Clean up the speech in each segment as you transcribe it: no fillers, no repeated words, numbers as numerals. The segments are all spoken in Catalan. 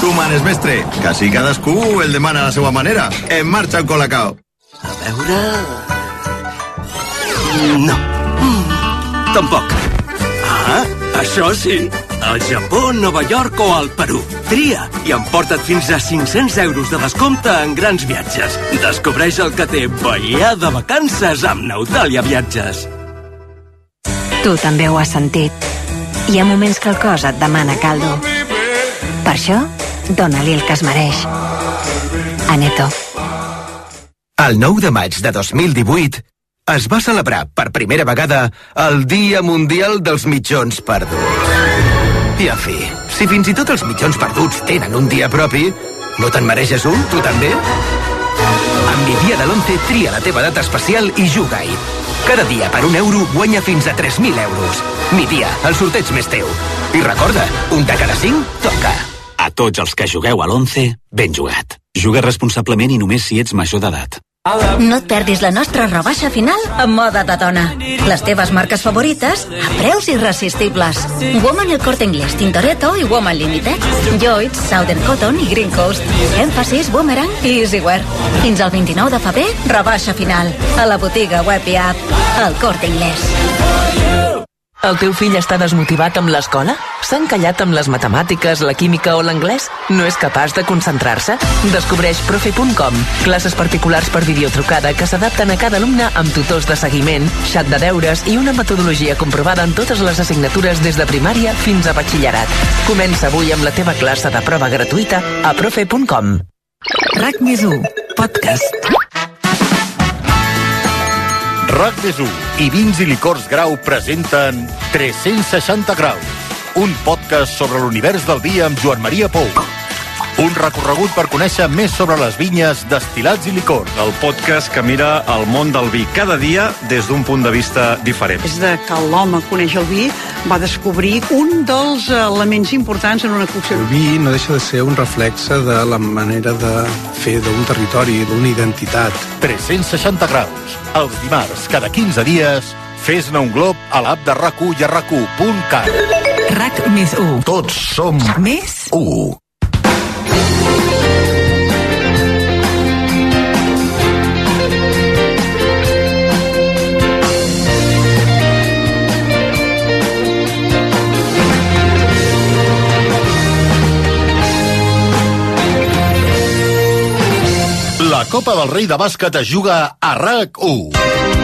Tu manes, mestre, que així cadascú el demana a la seva manera. En marxa el Colacao. A veure... No. Tampoc. Ah, això sí. Al Japó, Nova York o al Perú. Tria i emporta't fins a 500 euros de descompte en grans viatges. Descobreix el que té Bahia de vacances amb Neutalia Viatges. Tu també ho has sentit. Hi ha moments que el cos et demana caldo. Per això, dona-li el que es mereix. Aneto. El 9 de maig de 2018 es va celebrar per primera vegada el Dia Mundial dels Mitjons Perduts. I en fi, si fins i tot els mitjons perduts tenen un dia propi, no te'n mereixes un, tu també? Amb Mi Dia de l'11 tria la teva data especial i juga-hi. Cada dia per €1 guanya fins a 3.000 euros. Mi Dia, el sorteig més teu. I recorda, un de cada 5 toca. A tots els que jugueu a l'11, ben jugat. Juga responsablement i només si ets major d'edat. No et perdis la nostra rebaixa final a Moda de Dona. Les teves marques favorites a preus irresistibles. Woman El Corte Inglés, Tintoretto i Woman Limited. Lloyds, Southern Cotton i Green Coast. Emphasis, Boomerang i Easywear. Fins al 29 de febrer, rebaixa final. A la botiga web i app El Corte Inglés. El teu fill està desmotivat amb l'escola? S'ha encallat amb les matemàtiques, la química o l'anglès? No és capaç de concentrar-se? Descobreix profe.com, classes particulars per videotrucada que s'adapten a cada alumne amb tutors de seguiment, xat de deures i una metodologia comprovada en totes les assignatures des de primària fins a batxillerat. Comença avui amb la teva classe de prova gratuïta a profe.com. RAC+1, podcast. RAC+1 i Vins i Licors Grau presenten 360 graus, un podcast sobre l'univers del vi amb Joan Maria Pou. Un recorregut per conèixer més sobre les vinyes, destil·lats i licors. El podcast que mira el món del vi cada dia des d'un punt de vista diferent. Des de que l'home coneix el vi, va descobrir un dels elements importants en una cocció. El vi no deixa de ser un reflexe de la manera de fer d'un territori, d'una identitat. 360 graus. Els dimarts, cada 15 dies, fes-ne un glob a l'app de RAC1 i a RAC1.cat. RAC+1. Tots som més 1. La Copa del Rei de bàsquet es juga a RAC1.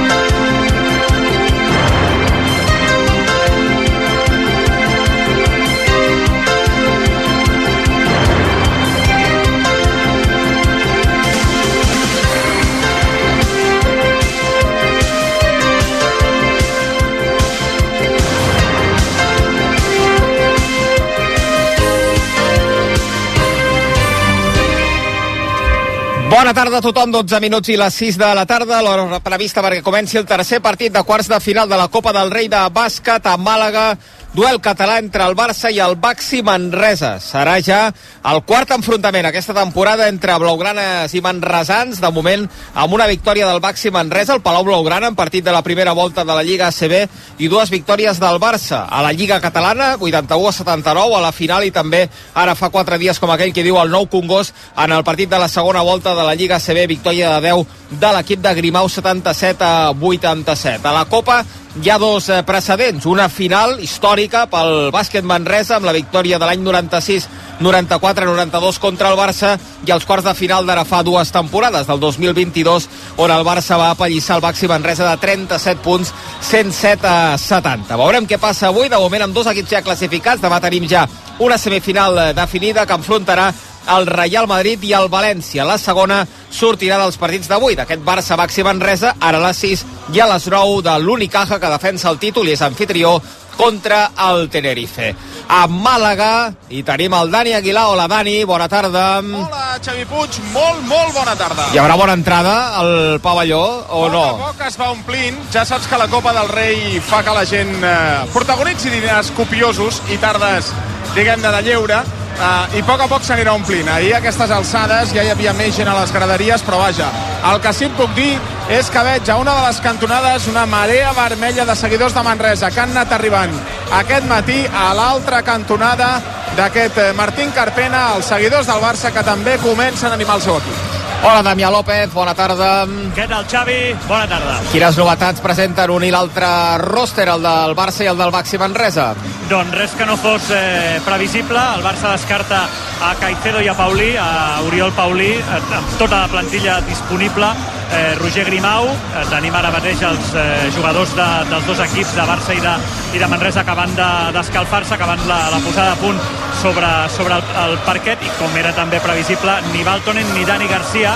Bona tarda a tothom, 12 minuts i les 6 de la tarda, l'hora prevista perquè comenci el tercer partit de quarts de final de la Copa del Rei de bàsquet a Màlaga. Duel català entre el Barça i el Baxi Manresa. Serà ja el quart enfrontament aquesta temporada entre blaugranes i manresans. De moment, amb una victòria del Baxi Manresa, el Palau Blaugrana, en partit de la primera volta de la Lliga ACB, i dues victòries del Barça. A la Lliga Catalana, 81-79, a la final, i també ara fa 4 dies, com aquell que diu el Nou Congost, en el partit de la segona volta de la Lliga ACB, victòria de 10 de l'equip de Grimau, 77-87. A la Copa hi ha dos precedents, una final històrica pel bàsquet Manresa amb la victòria de l'any 96, 94-92 contra el Barça, i els quarts de final d'ara fa 2 temporades, del 2022, on el Barça va apallissar el Baxi Manresa de 37 punts, 107-70. Veurem què passa avui, de moment amb 2 equips ja classificats. Demà tenim ja una semifinal definida que enfrontarà el Real Madrid i el València. La segona sortirà dels partits d'avui, d'aquest Barça-Baxi Manresa, ara a les 6 i a les 9 de l'Unicaja, que defensa el títol i és anfitrió contra el Tenerife. A Màlaga hi tenim el Dani Aguilar. Hola, Dani, bona tarda. Hola, Xavi Puig, molt bona tarda. Hi haurà bona entrada al pavelló o no? A poc es va omplint. Ja saps que la Copa del Rei fa que la gent protagonitzi diners copiosos i tardes, diguem-ne, de lleure. I a poc s'anirà omplint. Ahir a aquestes alçades ja hi havia més gent a les graderies, però vaja, el que sí et puc dir és que veig a una de les cantonades una marea vermella de seguidors de Manresa que han anat arribant aquest matí. A l'altra cantonada d'aquest Martín Carpena, els seguidors del Barça que també comencen a animar el seu equip. Hola, Damià López, bona tarda. Què tal, Xavi? Bona tarda. Quines novetats presenten un i l'altre roster, el del Barça i el del Baxi Manresa? Doncs res que no fos previsible. El Barça descarta a Caicedo i a Paulí, a Oriol Paulí, amb tota la plantilla disponible. Roger Grimau, tenim ara mateix els jugadors dels dos equips de Barça i de Manresa acabant d'escalfar-se, acabant la posada a punt sobre el parquet, i com era també previsible, ni Valtonen ni Dani Garcia.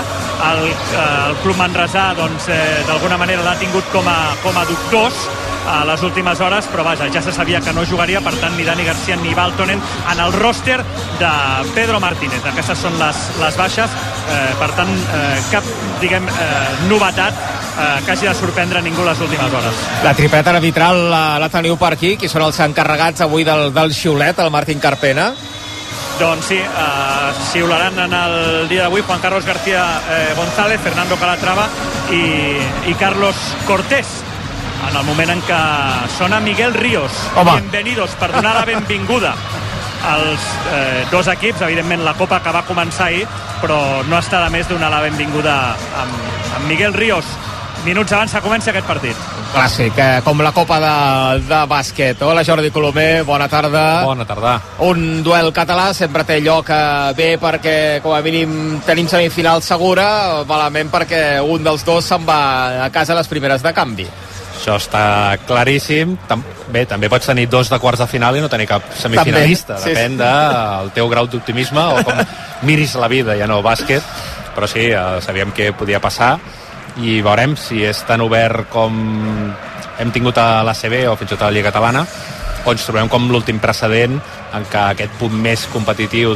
El club manresà doncs d'alguna manera l'ha tingut com a dubtós a les últimes hores, però vaja, ja se sabia que no jugaria, per tant ni Dani Garcia ni Valtonen en el roster de Pedro Martínez. Aquestes són les baixes, per tant cap, novetat que hagi de sorprendre ningú les últimes hores. La tripleta arbitral la teniu per aquí, qui són els encarregats avui del xiulet, el Martín Carpena? Doncs sí, xiularan en el dia d'avui Juan Carlos García González, Fernando Calatrava i Carlos Cortés, en el moment en què sona Miguel Ríos. Bienvenidos, per donar la benvinguda als dos equips. Evidentment la Copa que va començar ahir, però no està de més donar la benvinguda amb Miguel Ríos minuts abans que comenci aquest partit. Clàssic, com la Copa de bàsquet. Hola, Jordi Colomer, bona tarda. Bona tarda. Un duel català sempre té lloc bé perquè com a mínim tenim semifinal segura, malament perquè un dels dos se'n va a casa a les primeres de canvi. Això està claríssim. Bé, també pots tenir dos de quarts de final i no tenir cap semifinalista. També, depèn del teu grau d'optimisme o com miris la vida, ja no bàsquet. Però sí, sabíem que podia passar i veurem si és tan obert com hem tingut a l'ACB o fins i tot a la Lliga Catalana, o ens trobem com l'últim precedent en què aquest punt més competitiu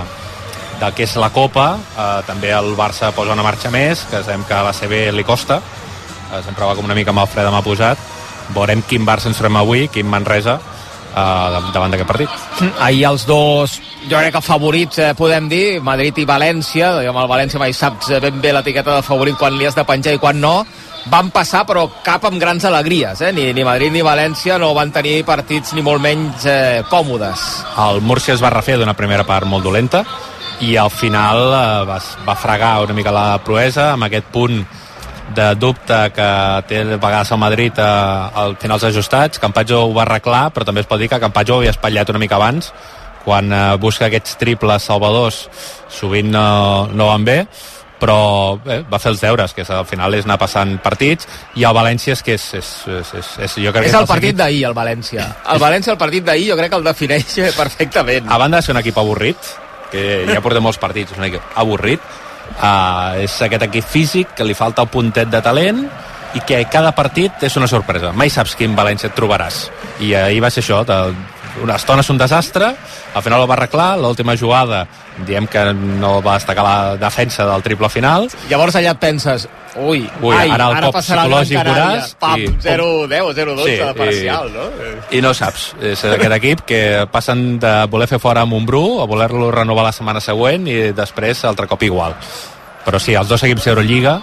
del que és la Copa, també el Barça posa una marxa més, que sabem que a l'ACB li costa, sempre va com una mica amb el fre de mà posat. Veurem quin Barça ens trobem avui, quin Manresa davant d'aquest partit. Ahir els dos, jo crec que favorits podem dir, Madrid i València. Amb el València mai saps ben bé l'etiqueta de favorit quan li has de penjar i quan no. Van passar però cap amb grans alegries, ni Madrid ni València no van tenir partits ni molt menys còmodes. El Múrcia es va refer d'una primera part molt dolenta i al final va fregar una mica la proesa amb aquest punt de dubte que té a vegades el Madrid al finals ajustats. Campazzo ho va arreglar, però també es pot dir que Campazzo havia espatllat una mica abans, quan busca aquests triples salvadors sovint no van bé, però bé, va fer els deures, que al final és anar passant partits, i el València és que jo crec que és el partit d'ahir, el València. El València, el partit d'ahir, jo crec que el defineix perfectament. A banda de ser un equip avorrit, que ja portem molts partits, és un equip avorrit, és aquest equip físic que li falta el puntet de talent i que cada partit és una sorpresa. Mai saps quin València et trobaràs, i ahir va ser això, una estona és un desastre, al final ho va arreglar, l'última jugada diem que no va destacar la defensa del triple final. Llavors allà et penses, ara passarà el Gran Canària, pam, 0-10, 0-12 de parcial, no? I no saps, és aquest equip que passen de voler fer fora a Montbrú a voler-lo renovar la setmana següent i després altre cop igual. Però sí, els dos equips d'Eurolliga,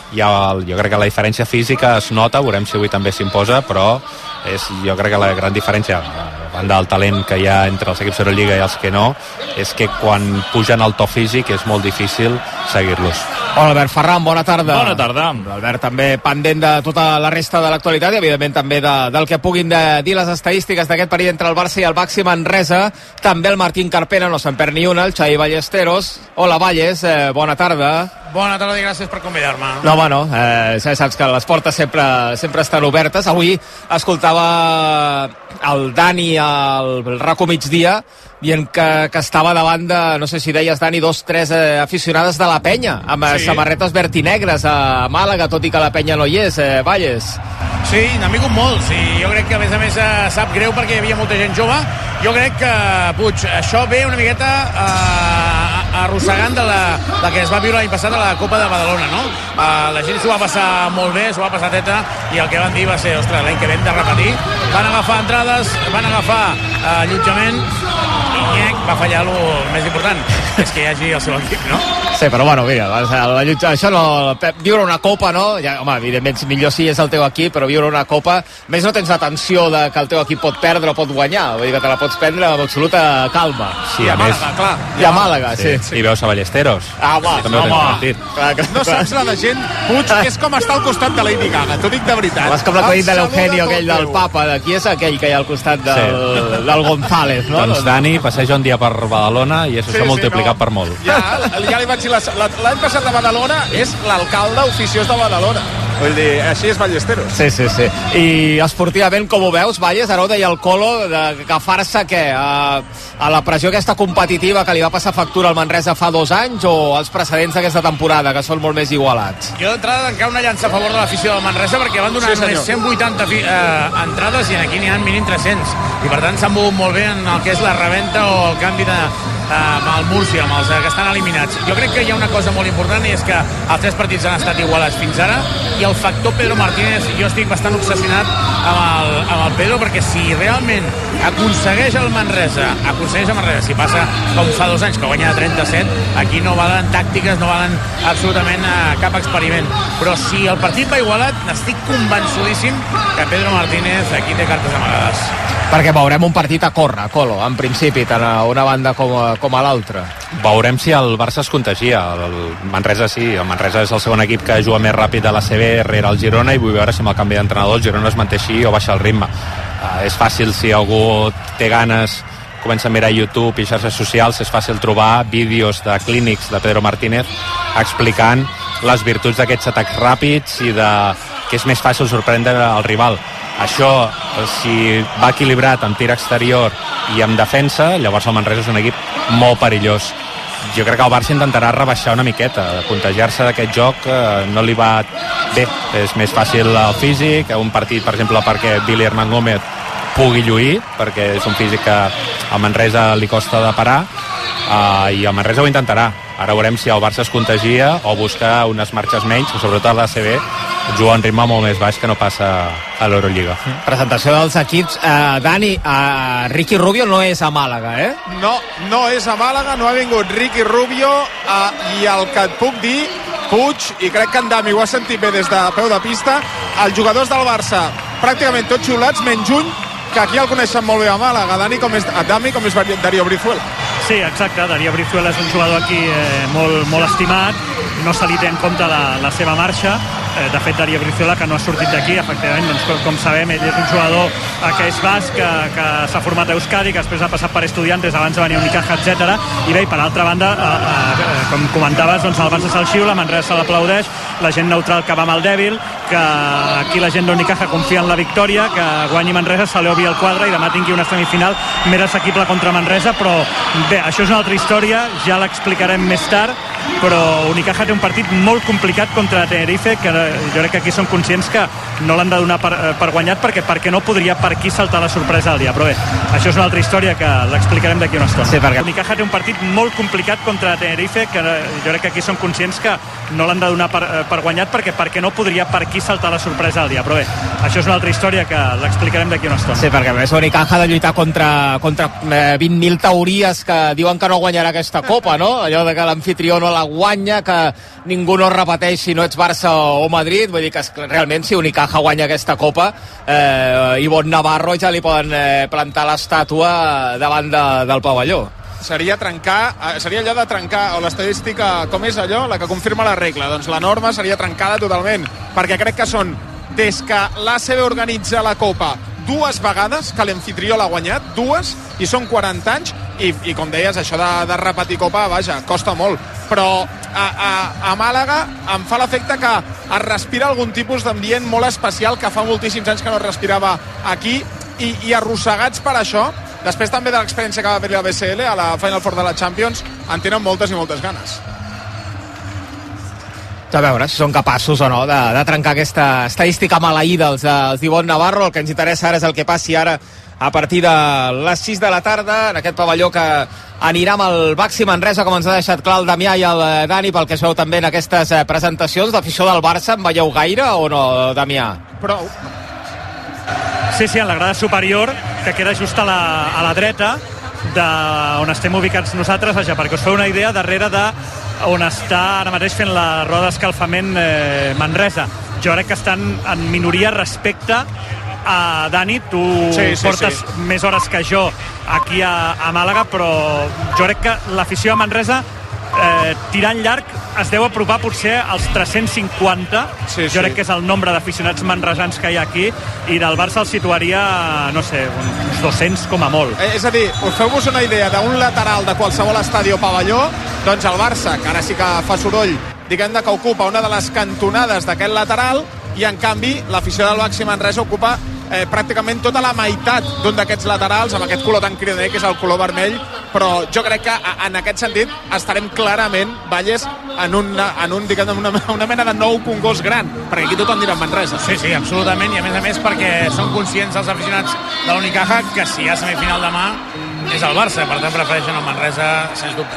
jo crec que la diferència física es nota, veurem si avui també s'imposa, però jo crec que la gran diferència, a banda del talent que hi ha entre els equips d'Eurolliga i els que no, és que quan pugen al to físic és molt difícil seguir-los. Hola, Albert Ferran, bona tarda. Bona tarda. L'Albert també pendent de tota la resta de l'actualitat i evidentment també del que puguin dir les estadístiques d'aquest partit entre el Barça i el Baxi Manresa. També el Martín Carpena, no se'n perd ni una, el Xavi Ballesteros. Hola, Valles, bona tarda. Bona tarda i gràcies per convidar-me. No, bueno, saps que les portes sempre estan obertes. Avui escoltava el Dani al RACO Migdia dient que estava davant de, no sé si deies, Dani, 2-3 aficionades de la penya, amb samarretes vertinegres a Màlaga, tot i que la penya no hi és, Valles. Sí, n'han vingut molts, i jo crec que a més sap greu perquè hi havia molta gent jove. Jo crec que, Puig, això ve una miqueta a arrossegant de la que es va viure l'any passat a la Copa de Badalona, no? La gent s'ho va passar molt bé, s'ho va passar teta, i el que van dir va ser, ostres, l'any que ve hem de repetir. Van agafar entrades, van agafar allotjament, i va fallar el més important, és que hi hagi el seu equip, no? Sí, però bueno, mira, això no... Viure una copa, no? Ja, home, evidentment, millor si és el teu equip, però viure una copa, més no tens la tensió de que el teu equip pot perdre o pot guanyar, vull dir que te la pots prendre amb absoluta calma. Sí, i a Màlaga, clar. I a Màlaga, sí. I veus a Ballesteros. No saps la de gent, Puig, és com estar al costat de Lady Gaga, t'ho dic de veritat. És com l'acudit de l'Eugenio, aquell del Papa, de qui és aquell que hi ha al costat del González, no? Doncs Dani passeja un dia per Badalona i això s'ha multiplicat per molt. Ja li vaig dir, l'any passat a Badalona és l'alcalde oficiós de Badalona. Vull dir, així és Ballesteros. Sí. I esportivament, com ho veus, Valles? Ara ho deia el Colo, d'agafar-se, què? A la pressió aquesta competitiva que li va passar factura al Manresa fa 2 anys o als precedents d'aquesta temporada, que són molt més igualats? Jo d'entrada tancar una llança a favor de l'afició del Manresa perquè van donar només 180 entrades i aquí n'hi ha mínim 300. I per tant s'han mogut molt bé en el que és la reventa o el canvi amb el Múrcia, amb els que estan eliminats. Jo crec que hi ha una cosa molt important i és que els 3 partits han estat igualats fins ara i el factor Pedro Martínez, jo estic bastant obsessionat amb el Pedro perquè si realment aconsegueix el Manresa, si passa com fa 2 anys que guanya 37, aquí no valen tàctiques, no valen absolutament cap experiment, però si el partit va igualat, n'estic convençudíssim que Pedro Martínez aquí té cartes amagades. Perquè veurem un partit a córrer, Colo, en principi, tant a una banda com a l'altra. Veurem si el Barça es contagia. El Manresa sí, el Manresa és el segon equip que juga més ràpid a la CB rere el Girona i vull veure si amb el canvi d'entrenador el Girona es manté així o baixa el ritme. És fàcil, si algú té ganes, comença a mirar YouTube i xarxes socials, és fàcil trobar vídeos de clínics de Pedro Martínez explicant les virtuts d'aquests atacs ràpids i que és més fàcil sorprendre el rival. Això, si va equilibrat amb tir exterior i amb defensa, llavors el Manresa és un equip molt perillós. Jo crec que el Barça intentarà rebaixar una miqueta, contagiar-se d'aquest joc no li va bé, és més fàcil el físic, un partit, per exemple, perquè Billy Hernán Gómez pugui lluir, perquè és un físic que al Manresa li costa de parar, i el Manresa ho intentarà. Ara veurem si el Barça es contagia o busca unes marxes menys, sobretot a l'ACB, juga a un ritme molt més baix que no passa a l'Eurolliga. Presentació dels equips. Dani, Ricky Rubio no és a Màlaga, eh? No és a Màlaga, no ha vingut Ricky Rubio, i el que et puc dir, Puig, i crec que en Dami ho ha sentit bé des de peu de pista, els jugadors del Barça pràcticament tots xiulats, menys un, que aquí el coneixen molt bé a Màlaga. Dami, com és Darío Brizuela? Sí, exacte, Darío Brizuela és un jugador aquí molt estimat, no se li té en compte la seva marxa. De fet, Darío Brizuela, que no ha sortit d'aquí, efectivament, doncs, com sabem, ell és un jugador que és basc, que s'ha format a Euskadi, que després ha passat per Estudiantes, abans de venir a Unicaja, etc. I bé, per altra banda, com comentaves, doncs el Barça se'l xiula, Manresa se l'aplaudeix, la gent neutral que va amb el dèbil, que aquí la gent d'Unicaja confia en la victòria, que guanyi Manresa, se li obri el quadre i demà tingui una semifinal més assequible contra Manresa, però bé, això és una altra història, ja l'explicarem més tard, però Unicaja té un partit molt complicat contra Tenerife, que jo crec que aquí són conscients que no l'han de donar per guanyat perquè no podria per aquí saltar la sorpresa del dia, però bé, això és una altra història que l'explicarem d'aquí una estona. Sí, perquè Unicaja té un partit molt complicat contra Tenerife, que jo crec que aquí són conscients que no l'han de donar per guanyat perquè no podria per aquí saltar la sorpresa del dia, però bé, això és una altra història que l'explicarem d'aquí una estona. Sí, perquè a més Unicaja ha de lluitar contra 20.000 teories que diuen que no guanyarà aquesta copa, no? Allò de que l'amfitrió no la guanya, que ningú no repeteix si no ets Barça o Madrid, vull dir que realment si Unicaja guanya aquesta copa, Ivonne Navarro ja li poden plantar l'estàtua davant del pavelló. Seria allò de trencar, o l'estadística, com és allò, la que confirma la regla, doncs la norma seria trencada totalment, perquè crec que són, des que l'ACB organitza la Copa 2 vegades, que l'amfitrió l'ha guanyat, 2, i són 40 anys, i com deies, això de repetir Copa, vaja, costa molt, però a Màlaga em fa l'efecte que es respira algun tipus d'ambient molt especial que fa moltíssims anys que no es respirava aquí, i arrossegats per això, després també de l'experiència que va haver-hi a la BCL, a la Final Four de la Champions, en tenen moltes i moltes ganes. A veure si són capaços o no de trencar aquesta estadística maleïda dels d'Ivonne Navarro. El que ens interessa ara és el que passi ara a partir de les 6 de la tarda en aquest pavelló que anirà amb el Baxi Manresa, com ens ha deixat clar el Damià i el Dani, pel que es veu també en aquestes presentacions. L'afició del Barça en veieu gaire o no, Damià? Prou. Sí, en la grada superior, que queda just a la dreta on estem ubicats nosaltres, perquè us feu una idea, darrere on està ara mateix fent la roda d'escalfament Manresa. Jo crec que estan en minoria respecte a Dani. Tu portes més hores que jo aquí a Màlaga, però jo crec que l'afició a Manresa tirant llarg es deu apropar potser als 350. Jo crec que és el nombre d'aficionats manresans que hi ha aquí, i del Barça el situaria, no sé, uns 200 com a molt. És a dir, us feu-vos una idea d'un lateral de qualsevol estadi o pavelló, doncs el Barça, que ara sí que fa soroll, diguem que ocupa una de les cantonades d'aquest lateral, i en canvi l'afició del Baxi Manresa ocupa pràcticament tota la meitat d'un d'aquests laterals, amb aquest color tan cridaner que és el color vermell. Però jo crec que en aquest sentit estarem clarament, Valles, en una mena de nou Congost gran, perquè aquí tothom dirà Manresa. Sí, absolutament, i a més perquè són conscients els aficionats de l'Unicaja que si hi ha semifinal demà és el Barça, per tant prefereixen el Manresa sens dubte.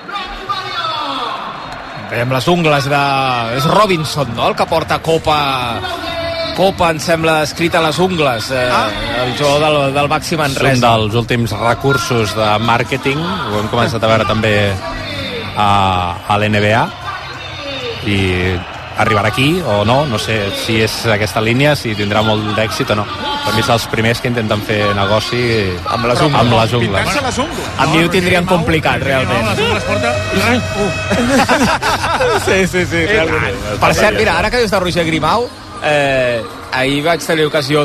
Veiem les ungles de... És Robinson, no?, el que porta Copa, em sembla, escrita a les ungles, el jugador del Baxi Manresa. És un dels últims recursos de màrqueting, ho hem començat a veure també a l'NBA, i arribarà aquí o no sé si és aquesta línia, si tindrà molt d'èxit o no. Per mi són els primers que intenten fer negoci amb les ungles. Pintant-se les ungles. A mi ho tindrien complicat, realment. No, les ungles porta... Sí, realment. Per cert, mira, ara que dius de Roger Grimau, ahir vaig tenir ocasió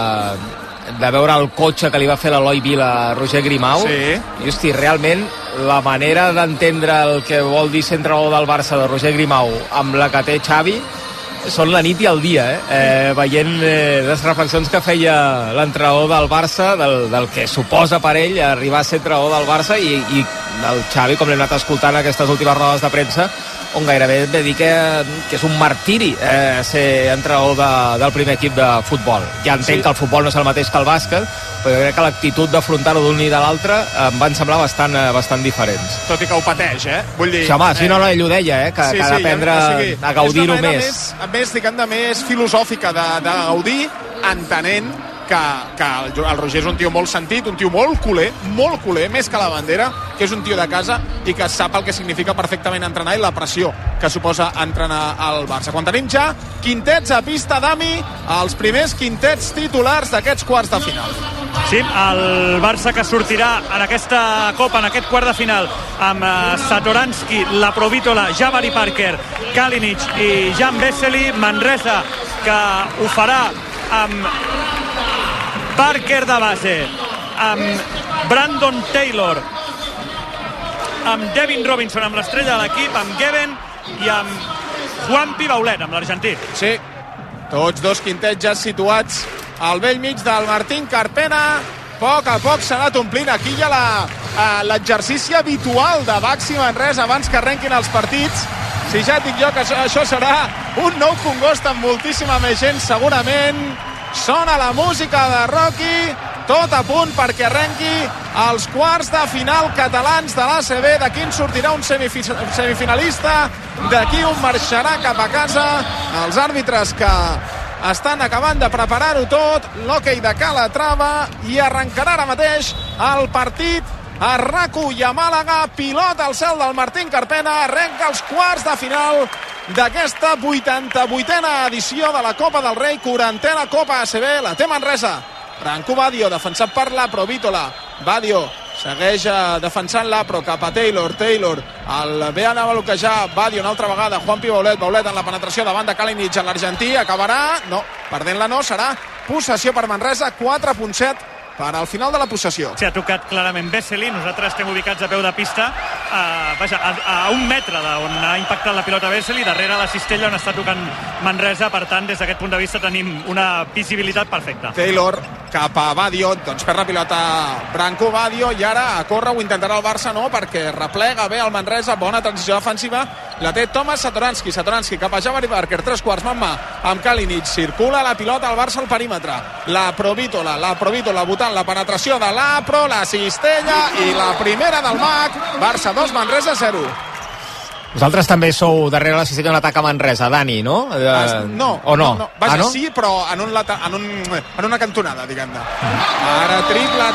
de veure el cotxe que li va fer l'Eloi Vila a Roger Grimau, i hosti, realment la manera d'entendre el que vol dir ser entrenador del Barça de Roger Grimau amb la que té Xavi són la nit i el dia, veient les reflexions que feia l'entrenador del Barça del que suposa per ell arribar a ser entrenador del Barça, i el Xavi, com l'hem anat escoltant aquestes últimes rodes de premsa, on gairebé ve dir que és un martiri ser entrenador del primer equip de futbol. Ja entenc que el futbol no és el mateix que el bàsquet, però jo crec que l'actitud d'afrontar-ho d'un i de l'altre em van semblar bastant diferents. Tot i que ho pateix, Vull dir... Sí, home, si no, ell ho deia, que ha d'aprendre a gaudir-ho més. A més, diguem, més filosòfica de gaudir, entenent que el Roger és un tio molt sentit, un tio molt culer, més que la bandera, que és un tio de casa i que sap el que significa perfectament entrenar i la pressió que suposa entrenar al Barça. Quan tenim ja quintets a pista, Dami, els primers quintets titulars d'aquests quarts de final. Sí, el Barça que sortirà en aquesta Copa, en aquest quart de final, amb Satoranski, Laprovitola, Jabari Parker, Kalinic i Jan Vesely. Manresa, que ho farà amb Parker de base, amb Brandon Taylor, amb Devin Robinson, amb l'estrella de l'equip, amb Geben i amb Juanpi Baulet, amb l'argentí. Sí, tots dos quintets ja situats al vell mig del Martín Carpena. A poc s'ha anat omplint. Aquí hi ha l'exercici habitual de Baxi Manresa abans que arrenquin els partits. Si ja et dic jo que això serà un nou Congost amb moltíssima més gent, segurament. Sona la música de Rocky, tot a punt perquè arrenqui els quarts de final catalans de l'ACB. D'aquí en sortirà un semifinalista, d'aquí un marxarà cap a casa. Els àrbitres que estan acabant de preparar-ho tot, l'hoquei de Calatrava, i arrencarà ara mateix el partit a RAC1 i a Màlaga. Pilota al cel del Martín Carpena, arrenca els quarts de final d'aquesta 88a edició de la Copa del Rei, 40a Copa ACB, la té Manresa. Branco Badio, defensat per Laprovitola. Badio segueix defensant-la, però cap a Taylor. El ve a anar a bloquejar Badio una altra vegada. Juanpi Baulet en la penetració davant de Kalinic, en l'argentí. Acabarà, no, perdent-la no, serà possessió per Manresa, 4.7 per al final de la possessió. Sí, ha tocat clarament Vesely. Nosaltres estem ubicats a peu de pista, a un metre d'on ha impactat la pilota Vesely, darrere la cistella on està tocant Manresa. Per tant, des d'aquest punt de vista tenim una visibilitat perfecta. Taylor cap a Badio, doncs perd la pilota Branco Badio, i ara a córrer ho intentarà el Barça, no, perquè replega bé el Manresa, bona transició defensiva, la té Tomas Satoranski cap a Jabari Parker, 3/4 mà en mà amb Kalinic, circula la pilota al Barça al perímetre, la Provítola votant la penetració de l'Apro, la cistella i la primera del MAC. Barça 2, Manresa 0. Vosaltres també sou darrere la cistella en l'atac a Manresa, Dani, no? No. O no? Vaja, no? sí, però en una cantonada, diguem-ne. Ara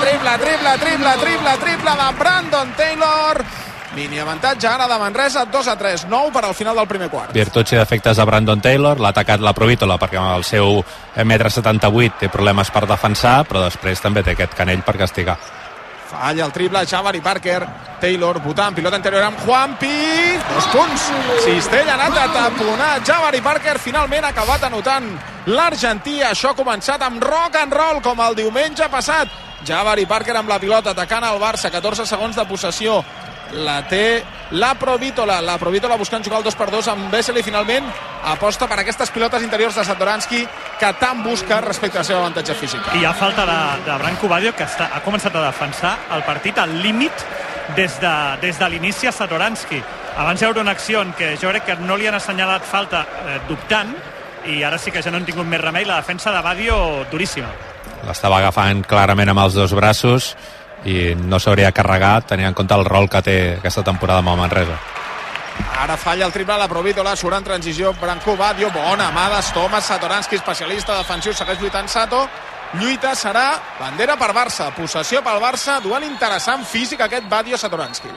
triple de Brandon Taylor. Mini avantatge ara de Manresa, 2-3, 9 per al final del primer quart. Virtuts i defectes de Brandon Taylor, l'ha atacat la Provítola perquè amb el seu 1,78 m té problemes per defensar, però després també té aquest canell per castigar. Falla el triple, Jabari Parker, Taylor votant, pilota interior amb Juanpi, 2 punts, cistella, ha anat a taponar Jabari Parker, finalment ha acabat anotant l'argentí. Això ha començat amb rock and roll com el diumenge passat. Jabari Parker amb la pilota atacant el Barça, 14 segons de possessió, la té la Provítola buscant jugar el 2x2 amb Vesely, finalment aposta per aquestes pilotes interiors de Satoranski que tant busca respecte a la seva avantatge física. I hi ha falta de Branco Badio, que ha començat a defensar el partit al límit des de l'inici a Satoranski. Abans hi haurà una acció en què jo crec que no li han assenyalat falta dubtant, i ara sí que ja no han tingut més remei. La defensa de Badio duríssima. L'estava agafant clarament amb els dos braços i no s'hauria carregat tenint en compte el rol que té aquesta temporada amb el Manresa. Ara falla el triple, la Provítola, surt en transició Branco Badio, bona mà d'Stomas, Satoranski, especialista defensiu, segueix lluitant Sato, lluita, serà bandera per Barça, possessió pel Barça, duel interessant físic aquest Badio-Satoranski.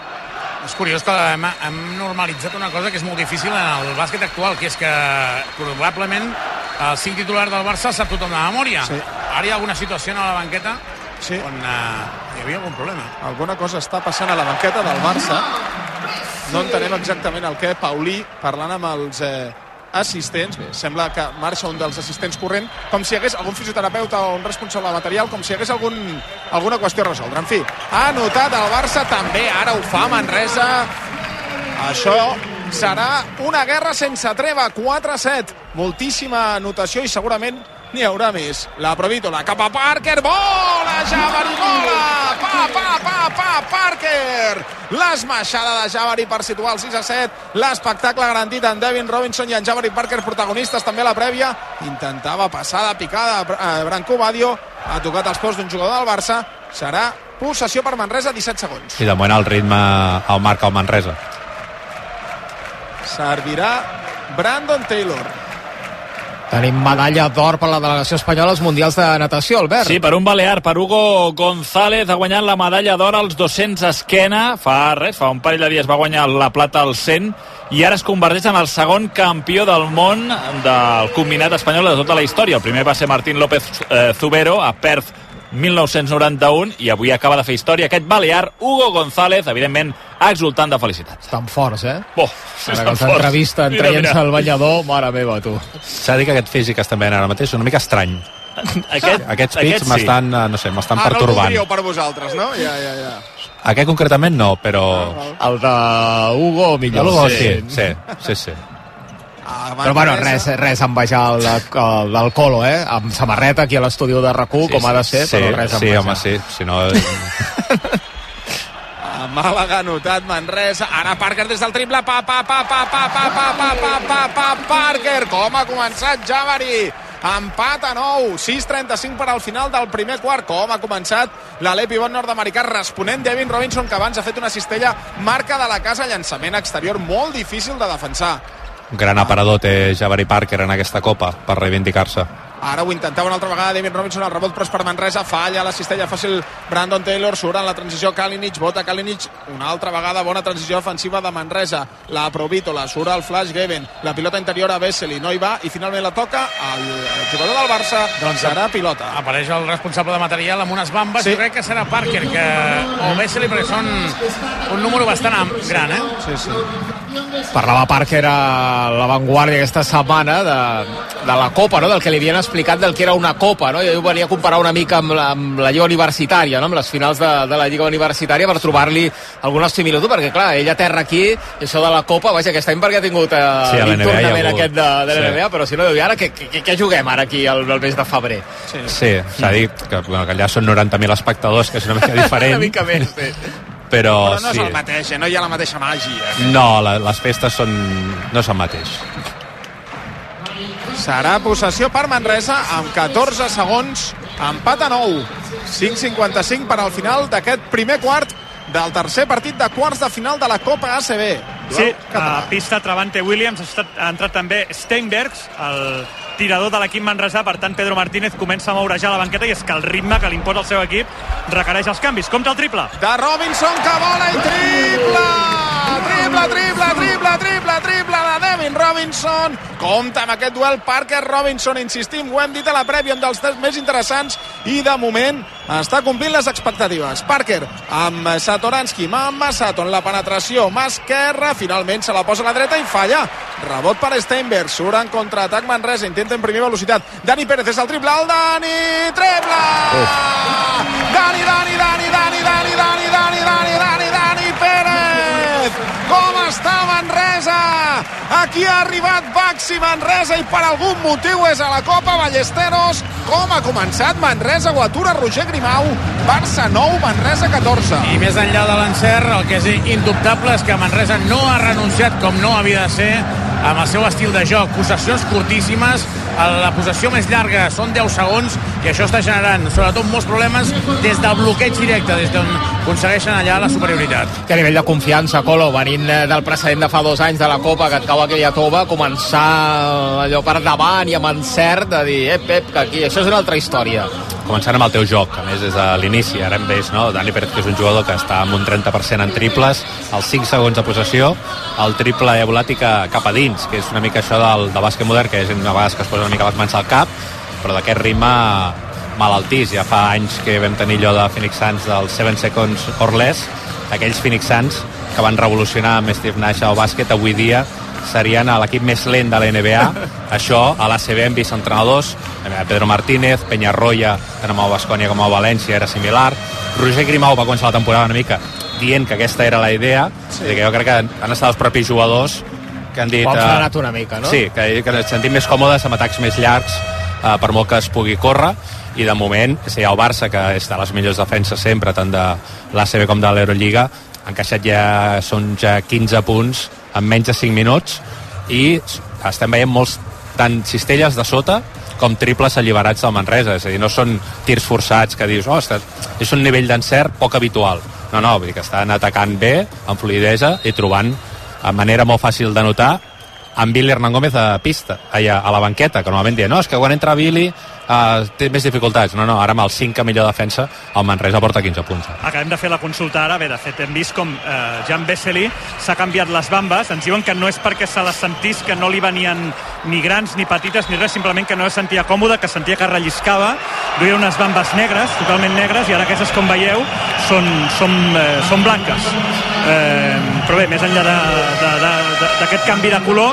És curiós que hem normalitzat una cosa que és molt difícil en el bàsquet actual, que és que probablement el 5 titular del Barça sap tothom de memòria. Sí. Ara hi ha alguna situació a la banqueta on hi havia algun problema. Alguna cosa està passant a la banqueta del Barça. No entenem exactament el què. Paulí parlant amb els assistents. Bé, sembla que marxa un dels assistents corrent, com si hi hagués algun fisioterapeuta o un responsable material, com si hi hagués alguna qüestió a resoldre. En fi, ha anotat el Barça també, ara ho fa Manresa. Això serà una guerra sense treva, 4-7. Moltíssima anotació i segurament n'hi haurà més. La Provítola cap a Parker, bola, Jabari, bola, Parker, l'esmaixada de Jabari per situar el 6-7, l'espectacle garantit en Devin Robinson i en Jabari Parker, protagonistes també a la prèvia. Intentava passar de picada Branco Badio, ha tocat els peus d'un jugador del Barça, serà possessió per Manresa, 17 segons. I de moment el ritme el marca el Manresa. Servirà Brandon Taylor. Tenim medalla d'or per la delegació espanyola als Mundials de Natació, Albert. Sí, per un balear, per Hugo González, ha guanyat la medalla d'or als 200 esquena. Fa un parell de dies va guanyar la plata als 100 i ara es converteix en el segon campió del món del combinat espanyol de tota la història. El primer va ser Martín López Zubero a Perth 1991 i avui acaba de fer història aquest balear, Hugo González, evidentment exultant de felicitat. Estan forts, eh? Ara que els entrevisten traient-se el banyador, mare meva, tu. S'ha de dir que aquest físic que estem veient ara mateix és una mica estrany. Aquests pits m'estan pertorbant. No el voldríeu per vosaltres, no? Ja. Aquest concretament no, però... El de Hugo millor. Hugo sí. Però bueno, res a envejar el del Colo, amb samarreta aquí a l'estudi de RAC1, com ha de ser, però res a envejar. Sí, home, sí, si no... Màlaga ha anotat Manresa, ara Parker des del triple, Parker, com ha començat Jabari, empat a 9, 6:35 per al final del primer quart, com ha començat l'alè pivot nord-americà, responent Devin Robinson, que abans ha fet una cistella, marca de la casa, llançament exterior molt difícil de defensar. Un gran aparador té Jabari Parker en aquesta copa per reivindicar-se. Ara ho intentava una altra vegada Devin Robinson, el rebot però és per Manresa, falla la cistella fàcil Brandon Taylor, surt en la transició Kalinic, vota Kalinic, una altra vegada bona transició defensiva de Manresa, la Provítola, surt el flash Geben, la pilota interior a Vesely, no hi va i finalment la toca el jugador del Barça, doncs serà pilota. Apareix el responsable de material amb unes bambes, sí. Jo crec que serà Parker o Vesely, perquè són un número bastant gran, Sí. Parlava Parker a l'avantguàrdia aquesta setmana de la Copa, no? Del que li havien explicat del que era una copa, no? Jo ho venia a comparar una mica amb la lliga universitària, no? Amb les finals de la lliga universitària, per trobar-li alguna similitud, perquè clar, ell aterra aquí, i això de la copa, vaja, aquest any perquè ha tingut l'inturnament aquest de l'NBA, però si no, i ara què juguem ara aquí el mes de febrer? Sí, s'ha dit que allà són 90.000 espectadors, que és una mica diferent. Una mica més, sí. Però no és el mateix, no hi ha la mateixa màgia. No, les festes no són el mateix. Serà possessió per Manresa amb 14 segons, empat a 9. 5:55 per al final d'aquest primer quart del tercer partit de quarts de final de la Copa ACB. Sí, a pista Travante Williams, ha entrat també Steinbergs, el tirador de l'equip manresà, per tant Pedro Martínez comença a moure ja la banqueta, i és que el ritme que li imposa el seu equip requereix els canvis. Compte el triple de Robinson, que vola i triple de Devin Robinson. Compte amb aquest duel Parker Robinson, insistim, ho hem dit a la prèvia, un dels més interessants, i de moment està complint les expectatives. Parker amb Satoransky, amb Massato en la penetració, mà esquerra, finalment se la posa a la dreta i falla. Rebot per Steinberg, surt en contraatac Manresa, intenta imprimir velocitat. Dani Pérez és el triple, el Dani, triple! Dani Pérez! Com està Manresa? Aquí ha arribat Baxi Manresa i per algun motiu és a la Copa Ballesteros. Com ha començat Manresa? Ho atura Roger Grimau. Barça 9, Manresa 14. I més enllà de l'encert, el que és indubtable és que Manresa no ha renunciat, com no havia de ser, amb el seu estil de joc. Possessions curtíssimes, la possessió més llarga són 10 segons, i això està generant sobretot molts problemes des del bloqueig directe, des d'on aconsegueixen allà la superioritat. Que nivell de confiança, Colo, venint del precedent de fa 2 anys de la Copa, que et cau aquella tova, començar allò per davant i amb encert de dir, Pep, que aquí això és una altra història. Començant amb el teu joc, a més des de l'inici, ara hem vist, no? Dani Pérez, que és un jugador que està amb un 30% en triples, als 5 segons de possessió, el triple ha volat i cap a dins, que és una mica això del bàsquet modern, que és una vegada que es posa una mica les mans al cap, però d'aquest ritme malaltís. Ja fa anys que vam tenir allò de Phoenix Suns del 7 seconds or less, aquells Phoenix Suns que van revolucionar amb Steve Nash al bàsquet, avui dia serien l'equip més lent de la NBA. Això a l'ACB hem vist entrenadors, Pedro Martínez, Peñarroya, tant amb el Baskonia com el València era similar. Roger Grimau va començar la temporada una mica dient que aquesta era la idea, que jo crec que han estat els propis jugadors que han dit... Ho han frenat una mica, no? Sí, que ens sentim més còmodes amb atacs més llargs, per molt que es pugui córrer, i de moment, si el Barça, que és de les millors defenses sempre, tant de l'ACB com de l'Eurolliga, ha encaixat són ja 15 punts en menys de 5 minuts, i estem veient molts tant cistelles de sota com triples alliberats del Manresa, és a dir, no són tirs forçats que dius, és un nivell d'encert poc habitual. No, vull dir que estan atacant bé, amb fluidesa, i trobant manera molt fàcil de notar amb Billy Hernán Gómez a pista, allà a la banqueta, que normalment diuen, no, és que quan entra Billy té més dificultats. No, ara amb el 5 millor defensa el Manresa porta 15 punts. Acabem de fer la consulta ara, de fet hem vist com Jan Vesely s'ha canviat les bambes, ens diuen que no és perquè se les sentís que no li venien ni grans ni petites ni res, simplement que no es sentia còmode, que sentia que relliscava, duia unes bambes negres, totalment negres, i ara aquestes, com veieu, són blanques. Però bé, més enllà d'aquest canvi de color,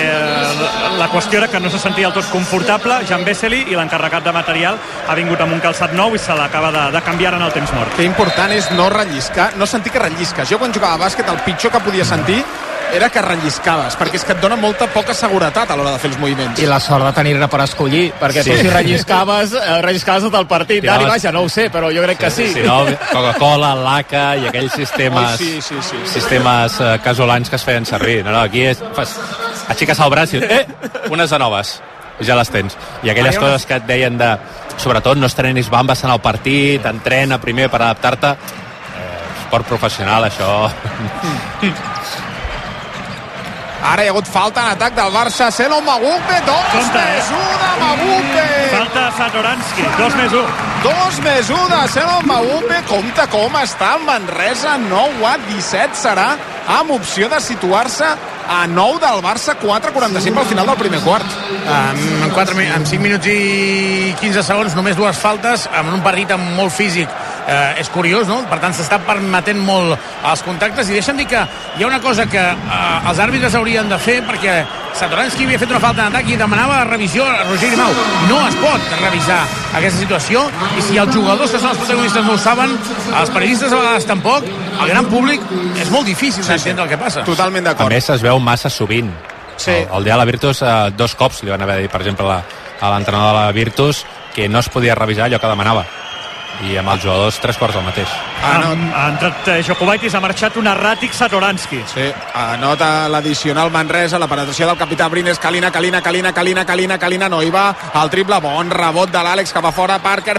la qüestió era que no se sentia del tot confortable Jan Vesely, i l'encarregat de material ha vingut amb un calçat nou i se l'acaba de canviar en el temps mort. Que important és no relliscar, no sentir que rellisques. Jo quan jugava a bàsquet el pitjor que podia sentir era que relliscaves, perquè és que et dona molta poca seguretat a l'hora de fer els moviments. I la sort de tenir-ne per escollir, perquè tu si relliscaves tot el partit. Dani, vaja, no ho sé, però jo crec que sí. Si no, Coca-Cola, l'ACA i aquells sistemes sistemes casolans que es feien servir. No, aquí aixeques el braç i unes de noves, ja les tens. I aquelles coses que et deien de, sobretot, no estrenis bambes en el partit, entrena primer per adaptar-te. Esport professional, això... Ara hi ha hagut falta en atac del Barça. Selo Mabupe, 2+1 de Mabupe. Falta Satoransky, 2+1. 2+1 de Selo Mabupe. Compte com està el Manresa, 9-17 serà, amb opció de situar-se a 9 del Barça, 4:45 al final del primer quart. En 5 minuts i 15 segons, només 2 faltes, en un partit amb molt físic. És curiós, no? Per tant, s'està permetent molt els contactes, i deixa'm dir que hi ha una cosa que els àrbitres haurien de fer, perquè Satoranski havia fet una falta d'atac i demanava revisió a Roger Grimau. No es pot revisar aquesta situació, i si els jugadors que són els protagonistes no ho saben, els periodistes a vegades tampoc, el gran públic, és molt difícil d'entendre el que passa. Totalment d'acord. A més, es veu massa sovint. Sí. El dia de la Virtus, 2 cops li van haver de dir, per exemple, a l'entrenador de la Virtus, que no es podia revisar allò que demanava. I amb els jugadors 3/4 del mateix. Ha entrat Jokubaitis, ha marxat un erràtic Satoranski. Sí, anota l'addicional Manresa, la penetració del capità Brines, Kalina, no hi va, el triple, bon rebot de l'Àlex cap a fora, Parker,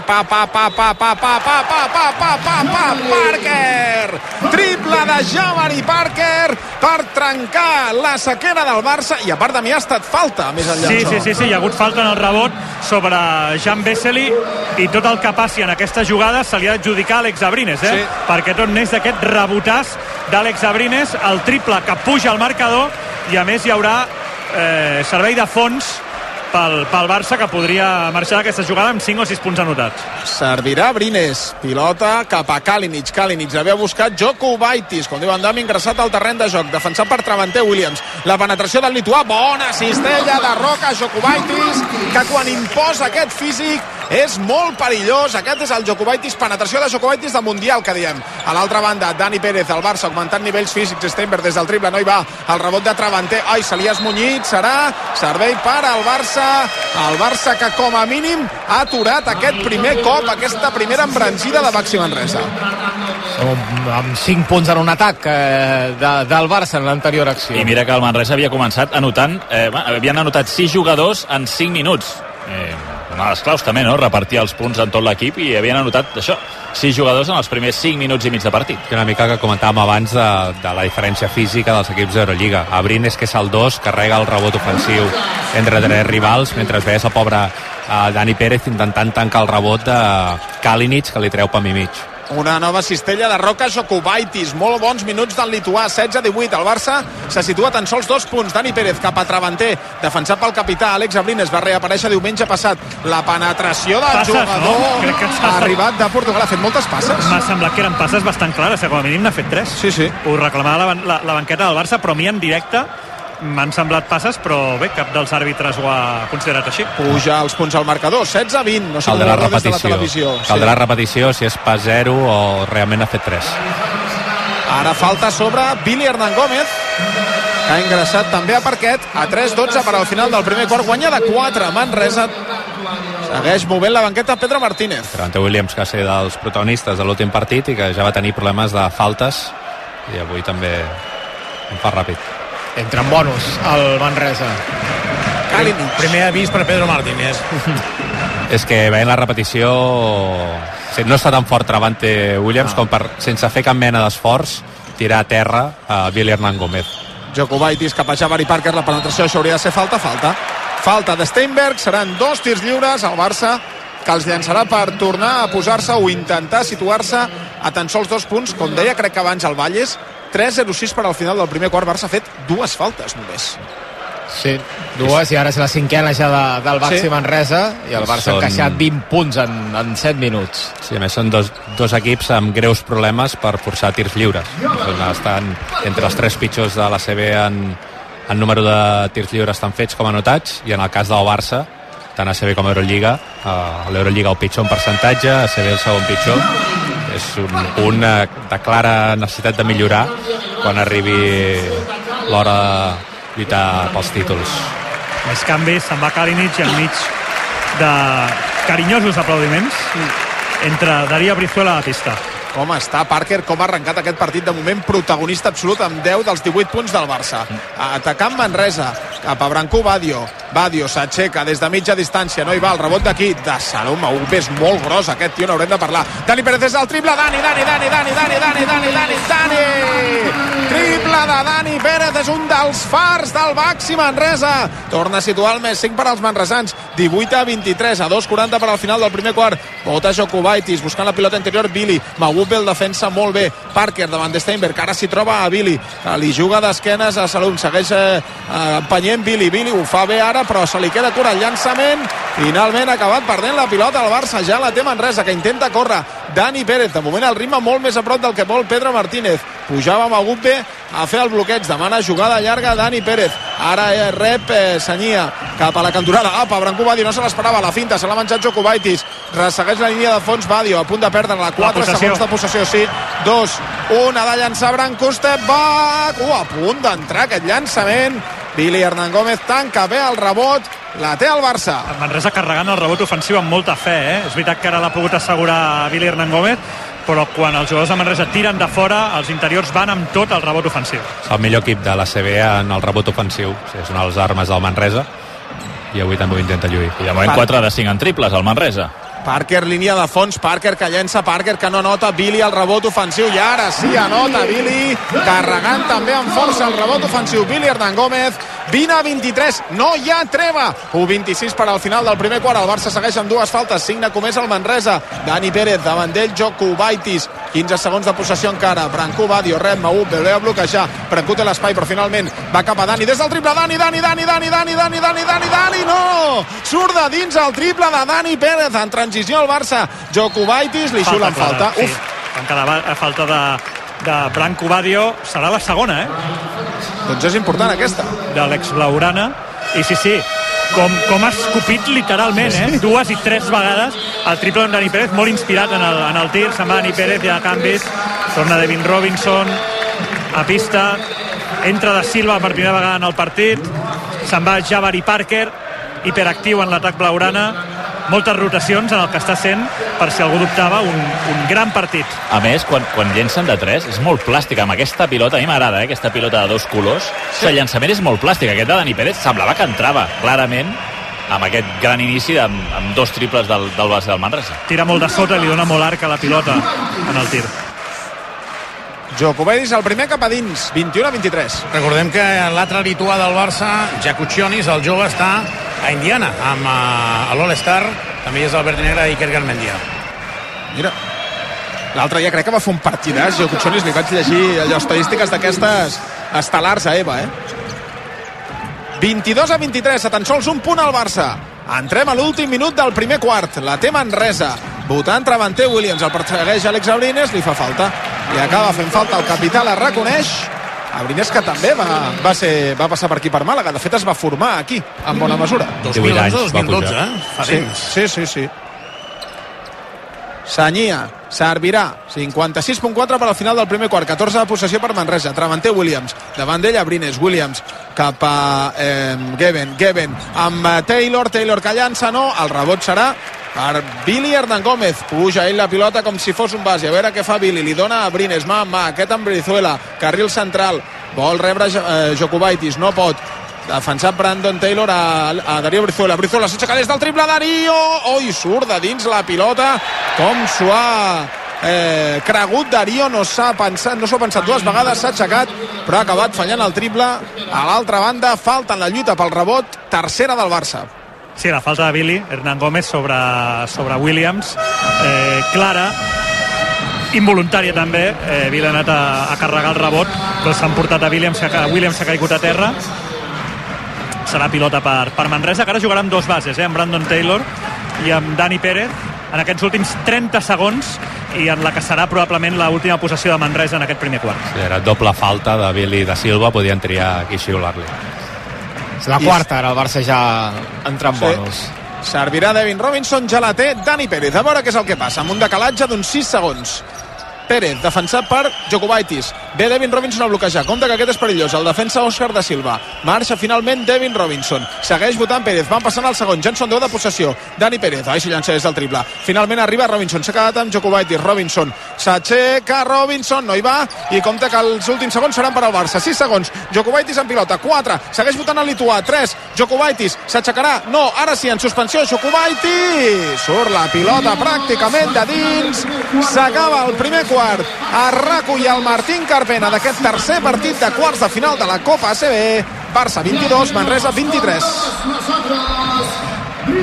Parker! Triple de Jabari Parker per trencar la sequera del Barça, i a part de mi ha estat falta, més enllà Sí, hi ha hagut falta en el rebot sobre Jan Vesely, i tot el que passi en aquesta jugada se li ha d'adjudicar a Alex Abrines, Sí. perquè tot neix d'aquest rebotàs d'Àlex Abrines, el triple que puja al marcador, i a més hi haurà servei de fons pel Barça, que podria marxar d'aquesta jugada amb 5 o 6 punts anotats. Servirà Brines, pilota cap a Kalinic, l'havia buscat Jokubaitis, com diu Andam, ingressat al terreny de joc, defensat per Travante Williams, la penetració del lituà, bona cistella de Roca Jokubaitis, que quan imposa aquest físic és molt perillós. Aquest és el Jokubaitis, penetració de Jokubaitis de Mundial, que diem. A l'altra banda, Dani Pérez, el Barça augmentant nivells físics, Steinberg des del triple, no hi va, el rebot de Travante, se li ha esmunyit, serà servei per al Barça, que com a mínim ha aturat aquest primer cop, aquesta primera embranzida de Baxi Manresa. Amb 5 punts en un atac del Barça en l'anterior acció. I mira que el Manresa havia començat anotant, havien anotat 6 jugadors en 5 minuts. Una de les claus també, no?, repartir els punts en tot l'equip, i havien anotat això, 6 jugadors en els primers 5 minuts i mig de partit. Una mica que comentàvem abans de la diferència física dels equips d'Eurolliga. Abrines, que és el 2, carrega el rebot ofensiu entre 3 rivals, mentre veies el pobre Dani Pérez intentant tancar el rebot de Kalinic, que li treu pam i mig. Una nova cistella de Roca Jokubaitis, molt bons minuts del lituà, 16-18, el Barça se situa tan sols 2 punts. Dani Pérez cap a Travante, defensat pel capità Àlex Abrines, va reaparèixer diumenge passat, la penetració del jugador, no? Crec que ha arribat de Portugal, ha fet moltes passes. M'ha semblat que eren passes bastant clares, com a mínim n'ha fet 3. Sí. Ho reclamava la banqueta del Barça, però a mi en directe m'han semblat passes, però bé, cap dels àrbitres ho ha considerat així. Puja els punts al marcador, 16-20, no sé com ho veurà des de la televisió. Caldrà repetició si és pas 0 o realment ha fet 3. Ara falta sobre Billy Hernán Gómez, que ha ingressat també a parquet, a 3-12 per al final del primer quart, guanya de 4 Manresa. Segueix movent la banqueta Pedro Martínez. Travante Williams, que va ser dels protagonistes de l'últim partit i que ja va tenir problemes de faltes, i avui també en fa ràpid. Entra en bonus el Manresa. Primer avís per Pedro Martínez. És que veient la repetició no està tan fort Travante Williams com per, sense fer cap mena d'esforç, tirar a terra a Billy Hernán Gómez. Jokubaitis cap a Jabari Parker, la penetració, això hauria de ser falta de Steinberg, seran 2 tirs lliures al Barça, que els llançarà per tornar a posar-se o intentar situar-se a tan sols 2 punts, com deia crec que abans el Valles. 3-0-6 per al final del primer quart. Barça ha fet 2 faltes només. Sí, 2, i ara és la 5a ja del Baxi Manresa, i el Barça ha encaixat 20 punts en 7 minuts. Sí, a més són dos equips amb greus problemes per forçar tirs lliures. Estan entre els 3 pitjors de l'ACB en número de tirs lliures tan fets com anotats, i en el cas del Barça, tant ACB com Eurolliga, a l'Eurolliga el pitjor en percentatge, ACB el segon pitjor. És un de clara necessitat de millorar quan arribi l'hora de lluitar pels títols. Més canvis, se'n va Kalinic, i enmig de carinyosos aplaudiments entre Daria Brizuela a la pista. Com està Parker, com ha arrencat aquest partit, de moment protagonista absolut amb 10 dels 18 punts del Barça. Atacant Manresa, cap a Branco Badio s'aixeca des de mitja distància, no hi va, el rebot d'aquí de Salom Aub, és molt gros aquest tio, n'haurem de parlar. Dani Pérez és el triple, Dani! Triple de Dani Pérez, és un dels fars del Baxi Manresa. Torna a situar el més 5 per als manresans, 18-23, a 2:40 per al final del primer quart. Bota Jokubaitis, buscant la pilota interior, Billy Magup el defensa molt bé, Parker davant de Steinberg, ara s'hi troba a Billy, que li juga d'esquenes a Salum, segueix empenyent Billy ho fa bé ara, però se li queda curt el llançament, finalment ha acabat perdent la pilota al Barça, ja la té Manresa, que intenta córrer Dani Pérez, de moment el ritme molt més a prop del que vol Pedro Martínez, pujava amb Agupe a fer el bloqueig, demana jugada llarga Dani Pérez, ara rep Sagnia cap a la cantonada, apa, Branco Badio no se l'esperava, la finta, se l'ha menjat Jokubaitis, ressegueix la línia de fons Badio, a punt de perdre la 4 segons de possessió, sí, 2, 1, ha de llançar Branco, step back, a punt d'entrar aquest llançament, Billy Hernán Gómez tanca bé el rebot, la té el Barça. El Manresa carregant el rebot ofensiu amb molta fe, És veritat que ara l'ha pogut assegurar Billy Hernán Gómez, però quan els jugadors de Manresa tiren de fora, els interiors van amb tot el rebot ofensiu. És el millor equip de la CB en el rebot ofensiu, és una de les armes del Manresa, i avui també ho intenta lluir. I de moment 4 de 5 en triples al Manresa. Parker, línia de fons, Parker que llença, Parker que no nota, Billy el rebot ofensiu, i ara sí anota Billy, carregant també amb força el rebot ofensiu, Billy Hernán Gómez, 20-23, no hi ha treva, 1-26 per al final del primer quart, el Barça segueix amb 2 faltes, signa comès el Manresa, Dani Pérez, davant d'ell, Jokubaitis, 15 segons de possessió encara, Branco Badio, rep, Maúb, ve a bloquejar, Branco té l'espai, però finalment va cap a Dani, des del triple, Dani, no! Surt de dins el triple de Dani Pérez, en transició al Barça, Jokubaitis, li xulen falta. Sí. Cada falta de Branco Badio serà la segona, Doncs és important aquesta. De l'ex-Blaugrana. I sí, com ha escopit literalment, 2 i 3 vegades el triple amb Dani Pérez, molt inspirat en el tir, se'n va Dani Pérez, hi ha canvis, torna Devin Robinson a pista, entra da Silva per primera vegada en el partit, se'n va Jabari Parker, hiperactiu en l'atac blaugrana, moltes rotacions en el que està sent, per si algú dubtava, un gran partit. A més, quan llencen de 3 és molt plàstica, amb aquesta pilota, a mi m'agrada, aquesta pilota de 2 colors, sí. El llançament és molt plàstic, aquest de Dani Pérez semblava que entrava clarament amb aquest gran inici amb 2 triples del base del Manresa. Tira molt de sota i li dona molt arc a la pilota en el tir. Jokubaitis el primer cap a dins, 21-23. Recordem que l'altre lituà del Barça, Jakučionis, el jove, està a Indiana amb l'All-Star, també és el verd i negre Iker Garmendia. Mira, l'altre dia crec que va fer un partidàs, Jakučionis, li vaig llegir allò, estadístiques d'aquestes estel·lars a EVA, 22-23, a tan sols un punt al Barça. Entrem a l'últim minut del primer quart, la té Manresa, votant Travanter Williams, el persegueix Àlex Abrines, li fa falta, li acaba fent falta, el capità la reconeix, Abrines que també va passar per aquí per Màlaga, de fet es va formar aquí, en bona mesura. 2011-2012, fa temps. Sí. Sagnia, servirà 56.4 per al final del primer quart, 14 de possessió per Manresa, Travanter Williams, davant d'ell Abrines, Williams cap a Geben amb Taylor que llança, no, el rebot serà per Billy Hernán Gómez, puja ell la pilota com si fos un base, a veure què fa Billy, li dona a Abrines, mà, aquest amb Brizuela, carril central, vol rebre Jokubaitis, no pot, defensat Brandon Taylor a Darío Brizuela s'aixeca des del triple, Darío surt de dins la pilota, com s'ho ha cregut Darío, no s'ho ha pensat 2 vegades, s'ha aixecat però ha acabat fallant el triple. A l'altra banda, falta en la lluita pel rebot, tercera del Barça. Sí, la falta de Billy Hernán Gómez sobre Williams, clara, involuntària també. Billy ha anat a carregar el rebot, però s'han portat a Williams, Williams s'ha caigut a terra. Serà pilota per Manresa, que ara jugarà amb 2 bases, amb Brandon Taylor i amb Dani Pérez en aquests últims 30 segons, i en la que serà probablement l'última possessió de Manresa en aquest primer quart. Sí, era doble falta de Billy i de Silva, podien triar aquí xiular-li. És la quarta, ara el Barça ja entra en bonus. Servirà Devin Robinson, ja la té Dani Pérez. A veure què és el que passa, amb un decalatge d'uns 6 segons. Pérez, defensat per Jokubaitis. Ve Devin Robinson a bloquejar. Compte que aquest és perillós. El defensa Òscar da Silva. Marxa finalment Devin Robinson. Segueix votant Pérez. Van passant al segon. Ja en són 10 de possessió. Dani Pérez. Ai, si llança des del triple. Finalment arriba Robinson. S'ha quedat amb Jokubaitis. Robinson. S'aixeca Robinson. No hi va. I compte que els últims segons seran per al Barça. 6 segons. Jokubaitis en pilota. 4. Segueix votant el lituà. 3. Jokubaitis. S'aixecarà. No. Ara sí, en suspensió. Jokubaitis. Surt la pilota pràcticament de dins. S'acaba el primer quart. Es recull el Martín Carpena d'aquest tercer partit de quarts de final de la Copa ACB. Barça 22, Manresa 23.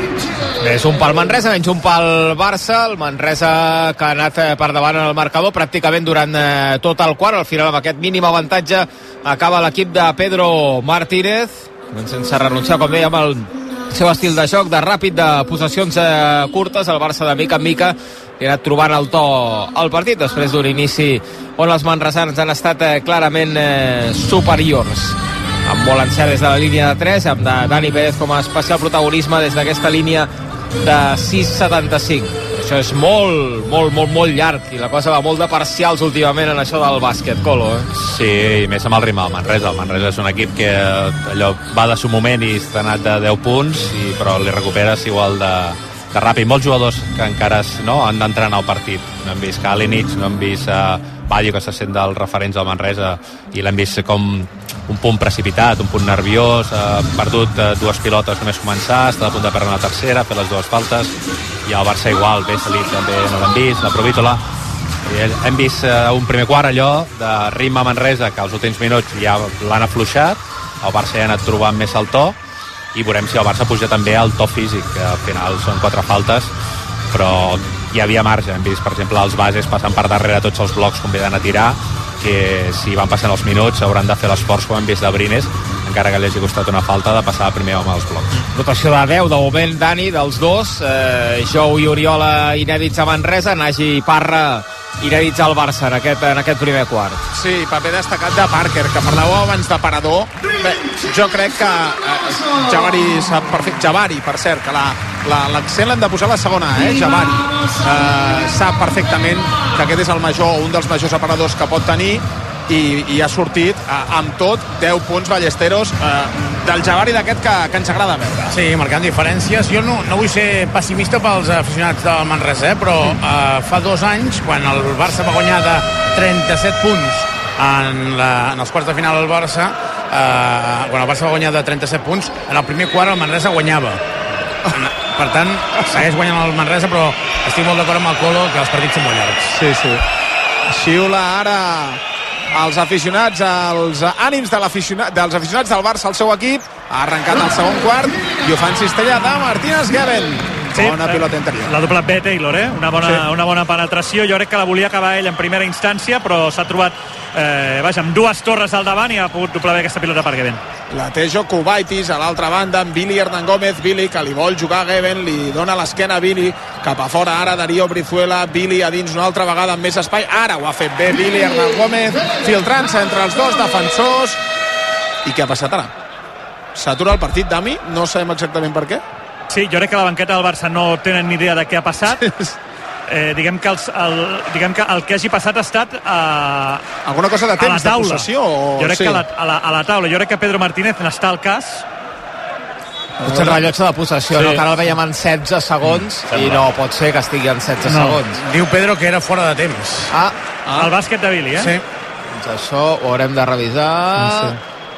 És un pel Manresa, menys un pel Barça. El Manresa que ha anat per davant en el marcador pràcticament durant tot el quart. Al final, amb aquest mínim avantatge, acaba l'equip de Pedro Martínez, sense renunciar, com dèiem, al seu estil de joc, de ràpid, de possessions curtes. El Barça, de mica en mica, ha anat trobant el to al partit, després d'un inici on els manresans han estat clarament superiors. Amb molt encert des de la línia de 3, amb Dani Pérez com a especial protagonisme des d'aquesta línia de 6,75. Això és molt llarg, i la cosa va molt de parcials últimament en això del bàsquet, Colo. Sí, i més amb el ritme del Manresa. El Manresa és un equip que allò va de su moment i està anat de 10 punts, però li recuperes igual de ràpid. Molts jugadors que encara han d'entrar en el partit. No hem vist Kalinic, no hem vist Badio, que se sent dels referents del Manresa, i l'hem vist com un punt precipitat, un punt nerviós, ha perdut dues pilotes només començar, està a punt de perdre una tercera, fer les dues faltes, i el Barça igual, Vesely també no l'hem vist, la Provítola. Hem vist un primer quart allò de ritme a Manresa, que als últims minuts ja l'han afluixat, el Barça ja ha anat trobant més el to, i veurem si el Barça puja també al to físic, que al final són 4 faltes, però hi havia marge. Hem vist, per exemple, els bases passant per darrere tots els blocs convidant a tirar, que si van passant els minuts hauran de fer l'esforç, com hem vist de Brines, encara que li hagi costat una falta, de passar primer home als blocs. Rotació de 10, de moment, Dani, dels dos. Jou i Oriola inèdits a Manresa, Nagy i Parra inèdits al Barça en aquest primer quart. Sí, paper destacat de Parker, que parlàveu abans de parador. Bé, jo crec que Javari sap perfecte. Javari, per cert, que l'accent l'hem de posar a la segona, Javari. Sap perfectament que aquest és el major, un dels majors aparadors que pot tenir, i ha sortit amb tot 10 punts Ballesteros del Javari d'aquest que ens agrada veure. Sí, marcant diferències. Jo no vull ser pessimista pels aficionats del Manresa, però fa 2 anys, quan el Barça va guanyar de 37 punts en els quarts de final al Barça, quan el Barça va guanyar de 37 punts, en el primer quart el Manresa guanyava. Per tant, segueix guanyant el Manresa, però estic molt d'acord amb el Colo que els partits són molt llargs. Sí. Xiula ara els aficionats, els ànims dels aficionats del Barça al seu equip. Ha arrencat el segon quart i ho fa en cistella de Martínez Geben. Sí, bona pilota interior. La doble B Taylor, una bona penetració. Jo crec que la volia acabar ell en primera instància, però s'ha trobat amb 2 torres al davant i ha pogut doblar bé aquesta pilota per Geben. La té Jokubaitis a l'altra banda amb Billy Hernán Gómez. Billy, que li vol jugar a Geben, li dona l'esquena a Billy, cap a fora ara Darío Brizuela. Billy a dins una altra vegada amb més espai. Ara ho ha fet bé Billy Hernán Gómez, filtrant-se entre els dos defensors. I què ha passat ara? S'atura el partit, Dami, no sabem exactament per què. Sí, jo crec que la banqueta del Barça no tenen ni idea de què ha passat. Diguem que el que hagi passat ha estat alguna cosa de temps, de possessió jo crec que a la taula. Jo crec que Pedro Martínez n'està al cas. Potser el rellotge de possessió, sí. No? Que ara el veiem en 16 segons i no pot ser que estigui en 16 segons. Diu Pedro que era fora de temps. El bàsquet de Billy, Sí. Doncs això ho haurem de revisar.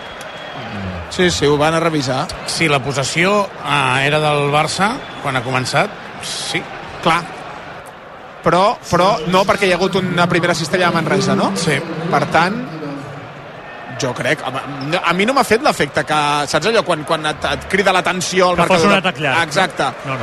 Sí, ho van a revisar. Si la possessió era del Barça quan ha començat, sí. Clar. Però no, perquè hi ha hagut una primera cistella a Manresa, no? Sí. Per tant, jo crec... A mi no m'ha fet l'efecte que... Saps allò? Quan et crida l'atenció al marcador... Que fos un atac llarg. Exacte. No.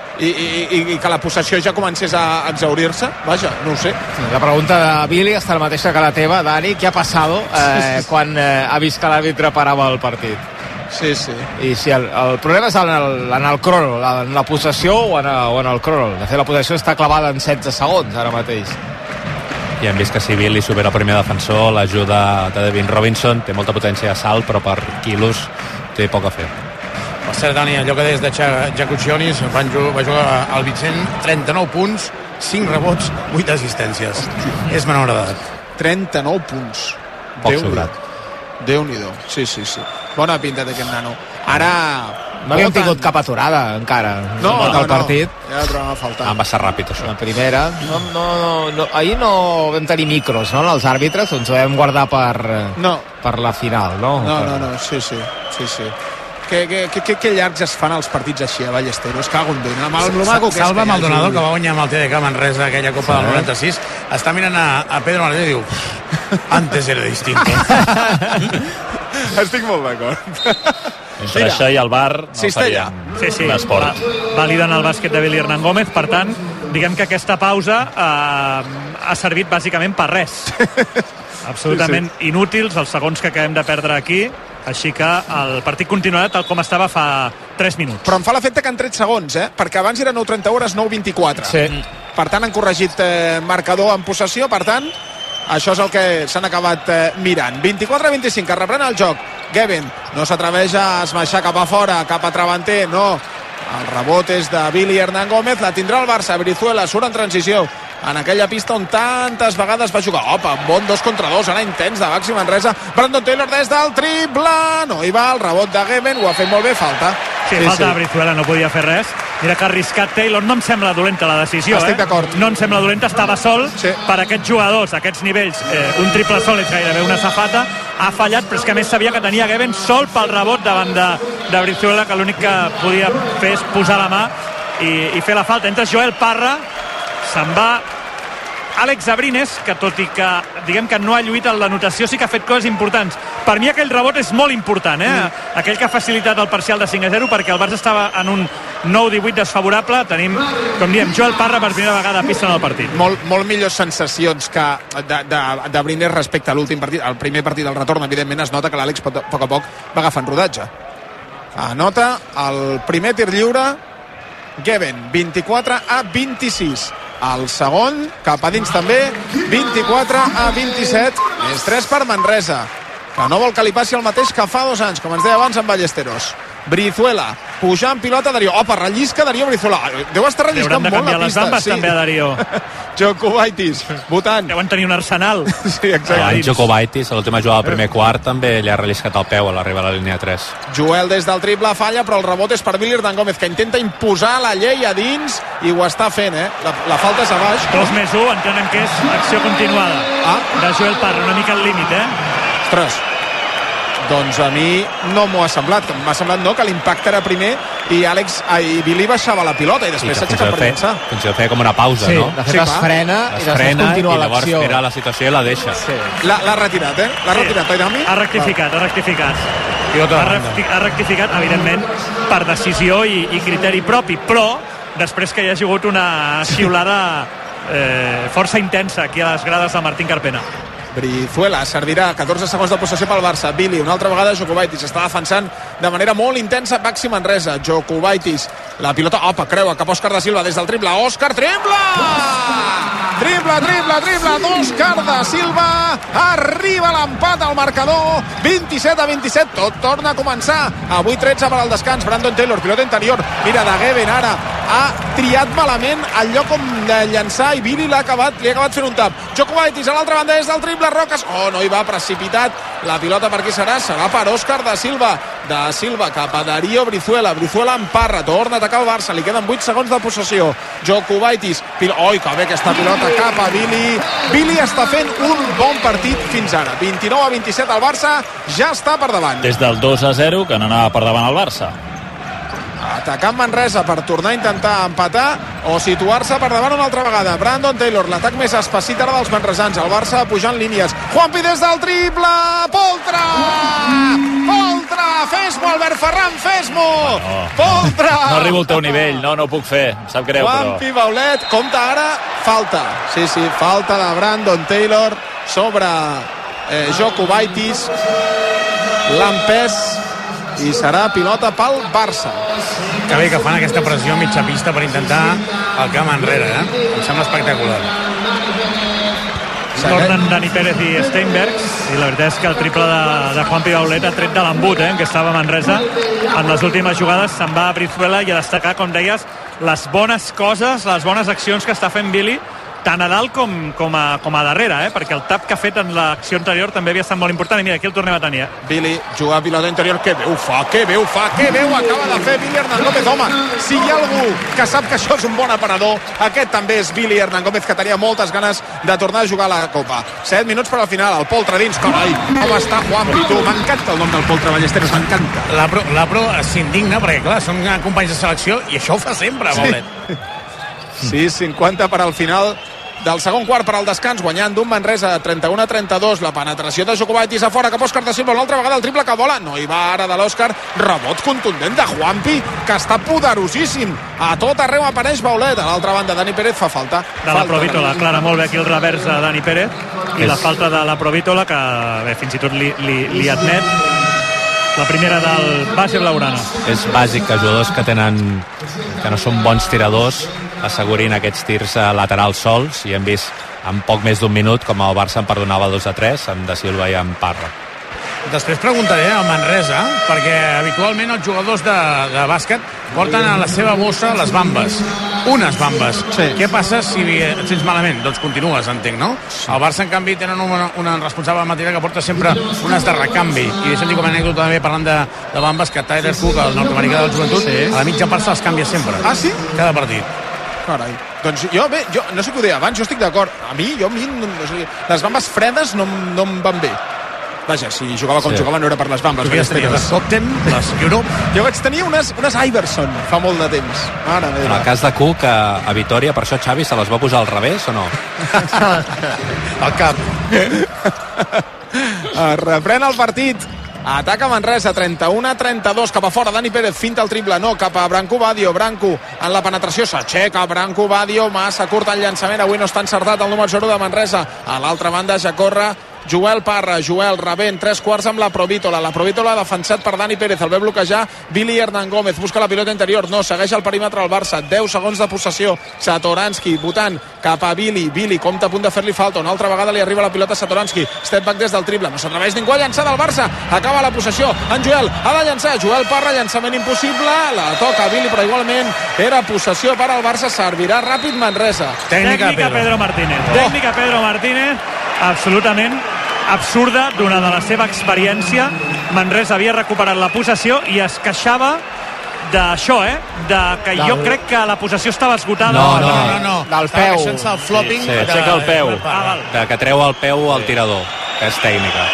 I que la possessió ja comencés a exaurir-se. Vaja, no ho sé. La pregunta de Billy està la mateixa que la teva, Dani. Què ha passat quan ha vist que l'àrbitre parava el partit? Sí. I si el problema és en el crawl, en la possessió o en el crawl. De fet, la possessió està clavada en 16 segons ara mateix. I hem vist que si Billy supera el primer defensor, l'ajuda de Devin Robinson, té molta potència de salt, però per quilos té poc a fer. Per cert, Dani, allò que deies de Jakucionis, va jugar al Vicent, 39 punts, 5 rebots, 8 assistències. És menor d'edat. 39 punts. Poc sobrat. Déu-n'hi-do. Sí. Bona pinta d'aquest nano. Ara... No havíem tingut cap aturada, encara. No. El partit. Ja la trobem a faltar. Va ser ràpid, això. La primera. No, ahir no vam tenir micros, no?, els àrbitres, doncs ho vam guardar per la final, no? No. Sí. Que llargs es fan els partits així a Ballesteros, cago en Déu. Salva Maldonado, que va guanyar amb el TDK Manresa aquella Copa del 96, està mirant a Pedro Martínez i diu antes era distinto. Estic molt d'acord. Entre això i el bar no faríem un esport. Validen el bàsquet de Billy Hernán Gómez, per tant, diguem que aquesta pausa ha servit bàsicament per res. Absolutament inútils els segons que acabem de perdre aquí, així que el partit continuarà tal com estava fa 3 minuts. Però em fa l'efecte que han tret segons, perquè abans era 9:31, ara és 9:24. Sí. Per tant, han corregit marcador en possessió, per tant, això és el que s'han acabat mirant. 24-25, que reprèn el joc. Gavin no s'atreveix a esmaixar cap a fora, cap a Travanter, no. El rebot és de Billy Hernán Gómez, la tindrà el Barça. Brizuela surt en transició en aquella pista on tantes vegades va jugar. Opa, bon 2 contra 2, ara intens de Baxi Manresa. Brandon Taylor des del triple, no hi va, el rebot de Gavin, ho ha fet molt bé, falta. Sí, falta de Brizuela, no podia fer res. Mira que ha arriscat Taylor, no em sembla dolenta la decisió. Estic d'acord. No em sembla dolenta, estava sol per aquests jugadors, a aquests nivells. Un triple sol és gairebé una safata, ha fallat, però és que a més sabia que tenia Gavin sol pel rebot davant de Brizuela, que l'únic que podia fer és posar la mà i fer la falta. Entra Joel Parra, se'n va Àlex Abrines, que tot i que diguem que no ha lluit en l'anotació, sí que ha fet coses importants. Per mi aquell rebot és molt important, aquell que ha facilitat el parcial de 5-0, perquè el Barça estava en un 9-18 desfavorable. Tenim, com diem, Joel Parra per primera vegada a pista en el partit. Molt millors sensacions que d'Abrines respecte a l'últim partit. El primer partit del retorn, evidentment, es nota que l'Àlex a poc a poc va agafant rodatge. Anota el primer tir lliure Gavin, 24-26. El segon, cap a dins també, 24-27. Més 3 per Manresa, que no vol que li passi el mateix que fa 2 anys, com ens deia abans en Ballesteros. Brizuela, pujant pilota Darío. Opa, rellisca Darío Brizuela. Deu estar relliscant molt la pista. Les també a Darío. Jokubaitis, votant. Deuen tenir un arsenal. Sí, exacte. Jokubaitis, a l'última jugada del primer quart, també li ha relliscat el peu a l'arribar a la línia 3. Joel des del triple falla, però el rebot és per Billy Hernán Gómez, que intenta imposar la llei a dins i ho està fent, La falta és a baix. 2+1, entenen que és acció continuada de Joel Parra, una mica al límit, Ostres, doncs a mi no m'ho ha semblat. M'ha semblat que l'impacte era primer i Billy baixava la pilota i després s'ha aixecat per llançar. Fins i tot feia com una pausa, no? De fet, es frena i després continua l'acció. I llavors mira la situació i la deixa. L'ha retirat, L'ha retirat, oi, Dami? Ha rectificat. Ha rectificat, evidentment, per decisió i criteri propi, però després que hi ha hagut una xiulada força intensa aquí a les grades de Martín Carpena. Brizuela servirà 14 segons de possessió pel Barça. Billy, una altra vegada Jokubaitis està defensant de manera molt intensa Baxi Manresa. Jokubaitis, la pilota, creua cap a Òscar da Silva des del triple. Òscar, triple d'Òscar da Silva, arriba l'empat al marcador, 27-27, tot torna a començar. Avui 13 per al descans. Brandon Taylor, pilota interior, mira de Gavin ara, ha triat malament el lloc on llançar i Billy li ha acabat fent un tap. Jokubaitis a l'altra banda des del triple, Roques, no hi va, precipitat, la pilota per qui serà per Òscar da Silva. Da Silva cap a Darío Brizuela en Parra, torna a atacar el Barça, li queden 8 segons de possessió. Jokubaitis, que bé aquesta pilota cap a Billy. Billy està fent un bon partit fins ara, 29-27, el Barça ja està per davant. Des del 2-0 que no anava per davant el Barça. Atacant Manresa per tornar a intentar empatar o situar-se per davant una altra vegada. Brandon Taylor, l'atac més especit ara dels manresans. El Barça pujant línies. Juanpi des del triple! Poltra! Fes-m'ho, Albert Ferran, fes-m'ho! Poltra! No arribo al teu nivell, no ho puc fer. Em sap greu, però... Juanpi Baulet, compta ara, falta. Sí, falta de Brandon Taylor sobre Jokubaitis. L'ha empès i serà pilota pel Barça. Que bé que fan aquesta pressió a mitja pista per intentar el camp enrere, Em sembla espectacular. Tornen Dani Pérez i Steinbergs i la veritat és que el triple de Juanpi Baulet ha tret de l'embut, en què estava Manresa. En les últimes jugades se'n va a Brizuela i a destacar, com deies, les bones coses, les bones accions que està fent Billy, tant a dalt com a darrere, perquè el tap que ha fet en l'acció anterior també havia estat molt important, i mira, aquí el tornem a tenir. Billy juga a pilota interior, que bé ho fa, acaba de fer Billy Hernán Gómez. Home, si hi ha algú que sap que això és un bon aparador, aquest també és Billy Hernán Gómez, que tenia moltes ganes de tornar a jugar a la Copa. 7 minuts per al final, el Poltre dins, carai, com està Juanpi, tu, m'encanta el nom del Poltre Ballesteros, m'encanta. La Pro s'indigna, perquè clar, són companys de selecció i això ho fa sempre, Baulet. Sí, 50 per al final del segon quart per al descans, guanyant d'un Manresa 31-32. La penetració de Jokubaitis a fora, cap a Òscar da Silva, una altra vegada el triple que vola, no hi va ara de l'Òscar, rebot contundent de Juanpi, que està poderosíssim, a tot arreu apareix Baulet, a l'altra banda Dani Pérez fa falta. De la Provítola, clara molt bé aquí el revers de Dani Pérez, i la falta de la Provítola, que bé, fins i tot li admet la primera del base blaugrana. És bàsic que jugadors que no són bons tiradors assegurin aquests tirs laterals sols, i hem vist en poc més d'un minut com el Barça en perdonava 2-3 amb Da Silva i amb Parra. Després preguntaré al Manresa, perquè habitualment els jugadors de bàsquet porten a la seva bossa les bambes, unes bambes. Sí. Què passa si et sents malament? Doncs continues, entenc, no? El Barça, en canvi, tenen una responsable de material que porta sempre unes de recanvi. I deixa'm dir com a anècdota també, parlant de bambes, que Tyler Cook, el nord-americà del Joventut, a la mitja part se les canvia sempre. Ah, sí? Cada partit. Carai. Doncs jo no sé què ho deia abans, jo estic d'acord. A mi les bambes fredes no em van bé. Vaja, si jugava com jugava no era per les bambes. Tu tenies les Copten, les Europe. Jo vaig tenir unes Iverson fa molt de temps. En el cas de Cook, a Vitoria, per això Xavi se les va posar al revés o no? Al cap. Reprèn el partit. Ataca Manresa, 31-32, cap a fora, Dani Pérez, finta el triple, no, cap a Branco Badio, Branco en la penetració, s'aixeca, Branco Badio, massa curt el llançament, avui no està encertat el número 0 de Manresa, a l'altra banda ja corre Joel Parra, Joel rebent 3/4 amb la Provítola defensat per Dani Pérez, el ve bloquejar Billy Hernán Gómez, busca la pilota interior, no, segueix el perímetre al Barça, 10 segons de possessió, Satoranski votant cap a Billy compta a punt de fer-li falta, una altra vegada li arriba la pilota a Satoranski, step back des del triple, no s'atreveix ningú a llançar del Barça, acaba la possessió, en Joel ha de llançar, Joel Parra, llançament impossible, la toca Billy, però igualment era possessió per al Barça, servirà ràpid Manresa. Tècnica Pedro Martínez, absolutament absurda, donada la seva experiència. Manresa havia recuperat la possessió i es queixava d'això, que jo crec que la possessió estava esgotada. No. Del peu. El flopping. Sí, aixeca el peu. Que treu el peu al tirador, que és tècnica.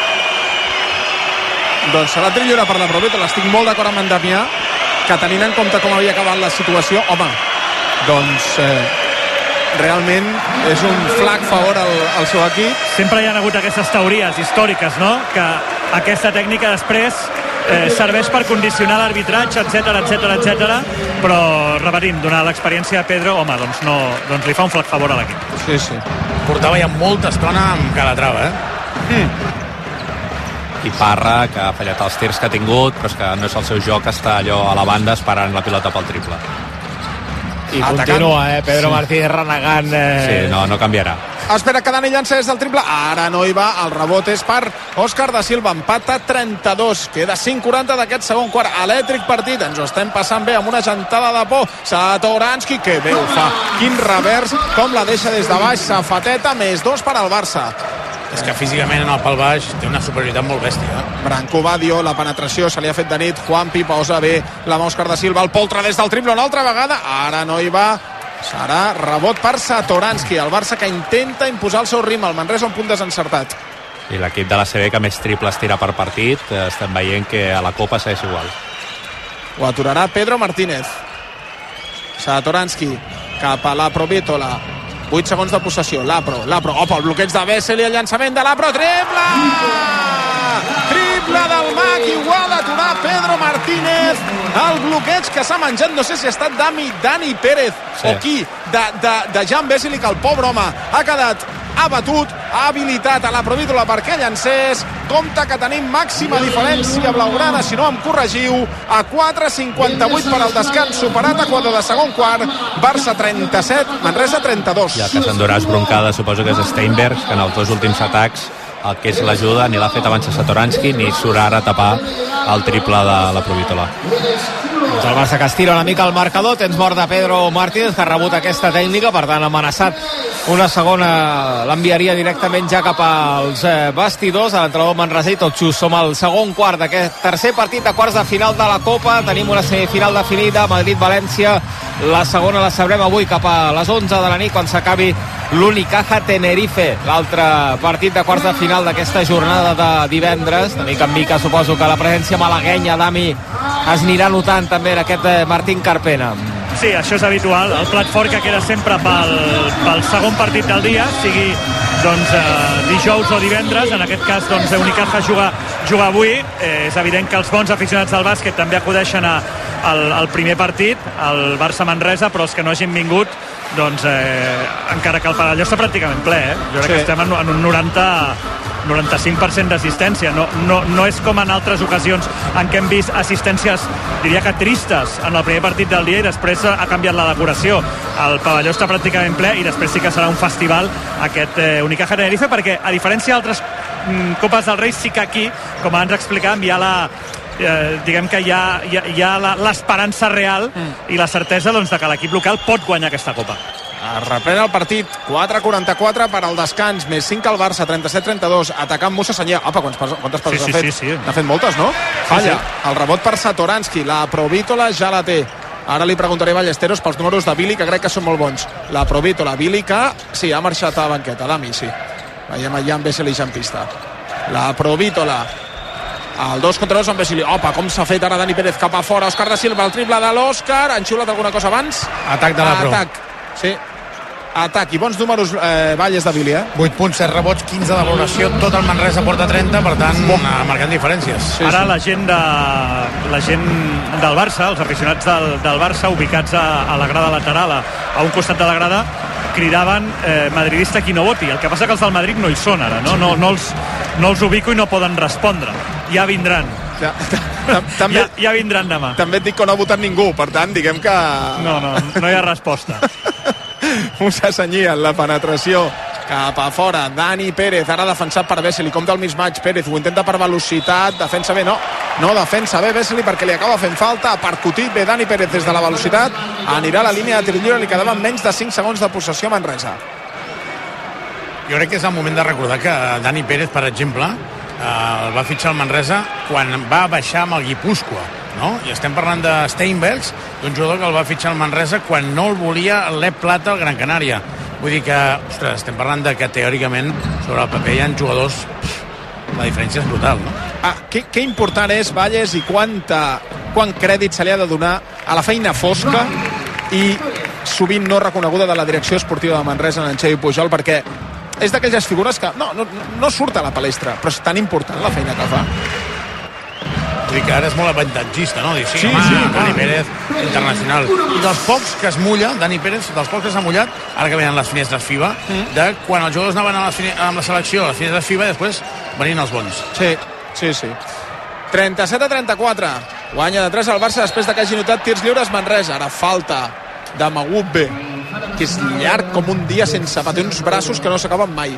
Doncs serà trillora per la Provítola. Estic molt d'acord amb en Damià, que tenint en compte com havia acabat la situació, home, doncs realment és un flac favor al seu equip. Sempre hi ha hagut aquestes teories històriques, no?, que aquesta tècnica després serveix per condicionar l'arbitratge, etc. Però, repetint, donada l'experiència de Pedro, home, doncs li fa un flac favor a l'equip. Sí. Portava ja molta estona amb Calatrava, I Parra, que ha fallat els tirs que ha tingut, però és que no és el seu joc estar allò a la banda esperant la pilota pel triple. I continua, Pedro Martínez renegant. Sí, no canviarà. Espera que Dani llança des del triple, ara no hi va, el rebot és per Òscar da Silva, empata 32, queda 5:40 d'aquest segon quart, elèctric partit, ens ho estem passant bé amb una gentada de por, Satoranski, que bé ho fa, quin revers, com la deixa des de baix, safateta, +2 per al Barça. És que físicament en el pal baix té una superioritat molt bèstia. Branco Badio, la penetració se li ha fet de nit, Juanpi posa bé la mà Òscar da Silva, el poltre des del triple una altra vegada, ara no hi va, serà rebot per Satoranski, el Barça que intenta imposar el seu ritme, el Manresa un punt desencertat. I l'equip de la CB que més triples tira per partit, estem veient que a la Copa segueix igual. Ho aturarà Pedro Martínez. Satoranski cap a la Provítola, 8 segons de possessió, Lapro, opa, el bloqueig de Vesely, el llançament de Lapro, triple del Mac, igual aturar Pedro Martínez, el bloqueig que s'ha menjat, no sé si ha estat Dani Pérez o qui, de Jan Vesely, que el pobre home ha quedat abatut, ha habilitat a la Provítola perquè llancés, compte que tenim màxima diferència blaugrana, si no em corregiu, a 4:58 per al descans, superat a quadre de segon quart, Barça 37, Manresa 32. Ja que s'enduràs broncada, suposo que és Steinberg, que en els dos últims atacs el que és l'ajuda ni l'ha fet abans a Satoranski ni surt ara a tapar el triple de la Provítola. Doncs el Barça que estira una mica el marcador, tens mort de Pedro Martínez, que ha rebut aquesta tècnica, per tant amenaçat una segona, l'enviaria directament ja cap als vestidors, a l'entrenador manresà, i tot just som al segon quart d'aquest tercer partit de quarts de final de la Copa, tenim una semifinal definida, Madrid-València, la segona la sabrem avui cap a les 11 de la nit, quan s'acabi l'Unicaja Tenerife, l'altre partit de quarts de final d'aquesta jornada de divendres. De mica en mica suposo que la presència malaguenya d'Ami es anirà notant també en aquest Martín Carpena. Sí, això és habitual. El plat fort que queda sempre pel segon partit del dia, sigui dijous o divendres. En aquest cas, Unicaja juga avui. És evident que els bons aficionats del bàsquet també acudeixen al primer partit, al Barça-Manresa, però els que no hagin vingut, encara que el pavelló està pràcticament ple, jo crec que estem en un 95% d'assistència. No és com en altres ocasions en què hem vist assistències, diria que tristes, en el primer partit del dia, i després ha canviat la decoració. El pavelló està pràcticament ple i després sí que serà un festival aquest Unicaja Tenerife, perquè a diferència d'altres Copes del Rei, sí que aquí, com abans explicàvem, hi ha diguem que hi ha l'esperança real i la certesa de que l'equip local pot guanyar aquesta Copa. Es reprèn el partit, 4-44 per al descans, més 5 al Barça, 37-32, atacant Musa Senyer. Apa, quantes passes ha fet? Sí. N'ha fet moltes, no? Falla. El rebot per Satoranski, la Provítola ja la té. Ara li preguntaré a Ballesteros pels números de Billy, que crec que són molt bons. La Provítola, Billy, que sí, ha marxat a banqueta, Dami, sí. Veiem allà amb Vesely en pista. La Provítola, el 2 contra 2 amb Vesely. Opa, com s'ha fet ara Dani Pérez cap a fora. Òscar da Silva, el triple de l'Òscar. Han xiulat alguna cosa abans? Atac de la Pro. Sí. Atac i bons números, Valles de Billy, 8 punts, 7 rebots, 15 de valoració, tot el Manresa porta 30, per tant, marcant diferències. Ara la gent del Barça, els aficionats del Barça, ubicats a la grada lateral, a un costat de la grada, cridaven madridista qui no voti. El que passa que els del Madrid no hi són ara, no els ubico i no poden respondre. Ja vindran. Ja vindran demà. També et dic que no ha votat ningú, per tant, diguem que... No hi ha resposta. Musa Senyer en la penetració cap a fora, Dani Pérez, ara defensat per Vesely, compta el mismatch, Pérez ho intenta per velocitat, defensa bé, no defensa bé Vesely perquè li acaba fent falta, ha percutit bé Dani Pérez des de la velocitat, anirà a la línia de tir lliure, li quedaven menys de 5 segons de possessió a Manresa. Jo crec que és el moment de recordar que Dani Pérez, per exemple, el va fitxar el Manresa quan va baixar amb el Guipúscoa, no? I estem parlant de Steinbergs, d'un jugador que el va fitxar el Manresa quan no el volia l'Ep Plata al Gran Canària. Vull dir que, ostres, estem parlant de que teòricament sobre el paper hi ha jugadors, la diferència és brutal, no? Que important és, Valles, i quant crèdit se li ha de donar a la feina fosca i sovint no reconeguda de la direcció esportiva de Manresa en Xavi Pujol, perquè és d'aquelles figures que no surt a la palestra, però és tan important la feina que fa. Vull dir que ara és molt avantatgista, no? Sí, Dani Pérez, internacional. I dels pocs que es mulla, Dani Pérez, dels pocs que s'ha mullat, ara que venen les finestres FIBA, de quan els jugadors anaven amb la selecció a les finestres FIBA i després venien els bons. Sí. 37-34. Guanya de 3 al Barça després que hagi notat tirs lliures Manresa. Ara falta de Magubbe, que és llarg com un dia sense patir uns braços que no s'acaben mai.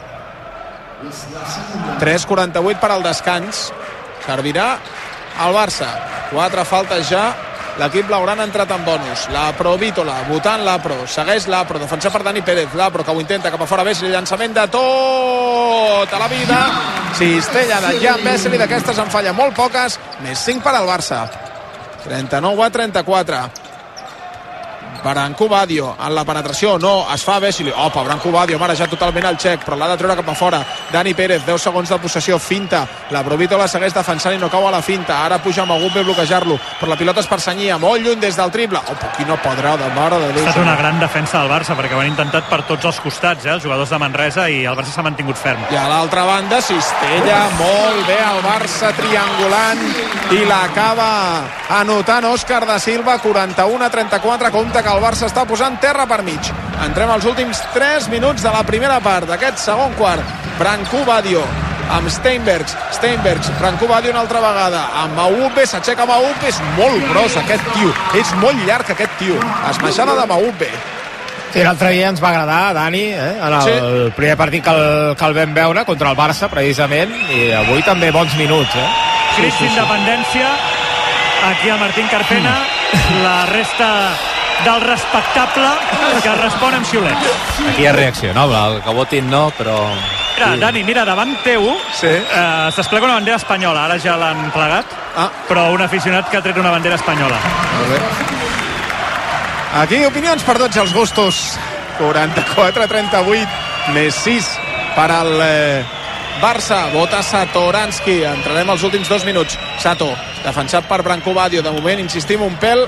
3:48 per al descans. Servirà al Barça. 4 faltes ja. L'equip blaugrana ha entrat en bonus. La Provítola, votant l'Apro. Segueix l'Apro, defensat per Dani Pérez. L'Apro que ho intenta cap a fora. Vesely, llançament de tota la vida. Cistella de Jan Vesely, d'aquestes en falla molt poques. Més 5 per al Barça. 39-34. Branco Badio en la penetració, no, es fa Vesely. Opa, Branco Badio ha marejat totalment el xec, però l'ha de treure cap a fora. Dani Pérez, 10 segons de possessió, finta. La Provítola segueix defensant i no cau a la finta. Ara puja Magubbe a bloquejar-lo, però la pilota és per Senyia, molt lluny des del triple. Opa, qui no podrà, de mare de Déu. Ha estat una gran defensa del Barça, perquè ho han intentat per tots els costats, els jugadors de Manresa, i el Barça s'ha mantingut ferm. I a l'altra banda, Cistella, molt bé el Barça triangulant, i l'acaba anotant Òscar da Silva, 41-34, compte que el Barça està posant terra per mig. Entrem als últims 3 minuts de la primera part d'aquest segon quart. Branco Badio amb Steinbergs, Branco Badio una altra vegada amb Magubbe, s'aixeca Magubbe, és molt gros aquest tio, és molt llarg aquest tio, esmaixada de Magubbe. Sí, l'altre dia ens va agradar, Dani, en el primer partit que el vam veure contra el Barça, precisament, i avui també bons minuts. Crits d'independència, aquí el Martín Carpena, la resta del respectable que respon amb xiulets. Aquí hi ha reacció, no? El que votin no, però... Mira, Dani, davant teu es desplega una bandera espanyola, ara ja l'han plegat, però un aficionat que ha tret una bandera espanyola. Molt bé. Aquí opinions per tots els gustos. 44-38, més 6 per al Barça. Vota Satoranski. Entrarem als últims 2 minuts. Sato, defensat per Branco Badio. De moment, insistim, un pèl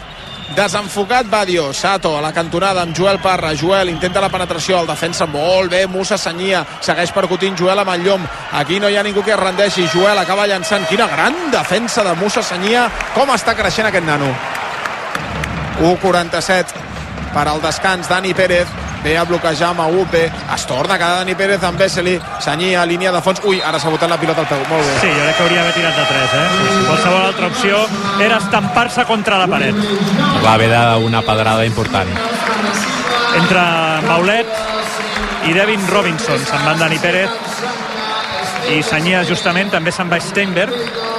desenfocat Badio, Sato a la cantonada amb Joel Parra, Joel intenta la penetració, el defensa molt bé, Musa Senyia, segueix percutint Joel amb el llom, aquí no hi ha ningú que es rendeixi, Joel acaba llançant, quina gran defensa de Musa Senyia, com està creixent aquest nano. 1:47 per al descans. Dani Pérez ve a bloquejar amb Aupe, es torna a quedar Dani Pérez amb Vesely, Senyia, línia de fons, ui, ara s'ha botat la pilota al peu, molt bé. Sí, jo crec que hauria d'haver tirat de 3, qualsevol altra opció era estampar-se contra la paret. Va haver d'una pedrada important. Entre Maulet i Devin Robinson se'n van Dani Pérez i Senyia justament també se'n va Steinberg.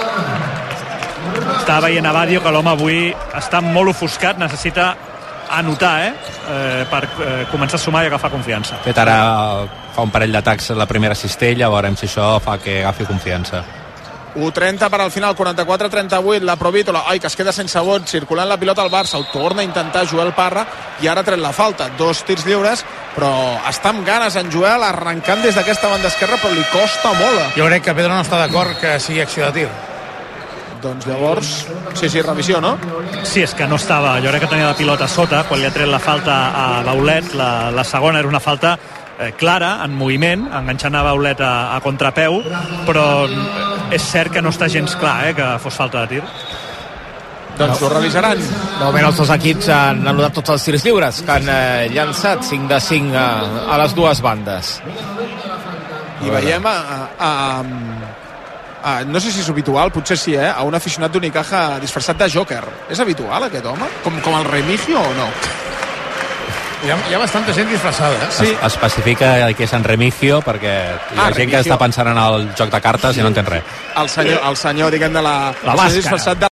Estava veient a Badio que l'home avui està molt ofuscat, necessita anotar per començar a sumar i agafar confiança. Fet ara fa un parell d'atacs a la primera cistella, veurem si això fa que agafi confiança. 1:30 per al final, 44-38, la Provítola, ai, que es queda sense vot, circulant la pilota al Barça, ho torna a intentar Joel Parra i ara tret la falta, 2 tirs lliures, però està amb ganes en Joel, arrencant des d'aquesta banda esquerra, però li costa molt. Jo crec que Pedro no està d'acord que sigui acció de tir. Doncs llavors, sí, revisió, no? Sí, és que no estava, jo crec que tenia la pilota sota quan li ha tret la falta a Baulet, la segona era una falta clara, en moviment, enganxant a Baulet a contrapeu, però és cert que no està gens clar que fos falta de tir. Doncs ho revisaran. De moment els dos equips han anul·lat tots els tirs lliures que han llançat 5 de 5 a les dues bandes. I veiem no sé si és habitual, potser sí, a un aficionat d'Unicaja disfressat de Joker. És habitual aquest home? Com el Remigio o no? Hi ha bastanta gent disfressada, Sí. Especifica que és en Remigio perquè hi ha gent que està pensant en el joc de cartes i no entén res. El senyor diguem, de la bàscara. disfressat de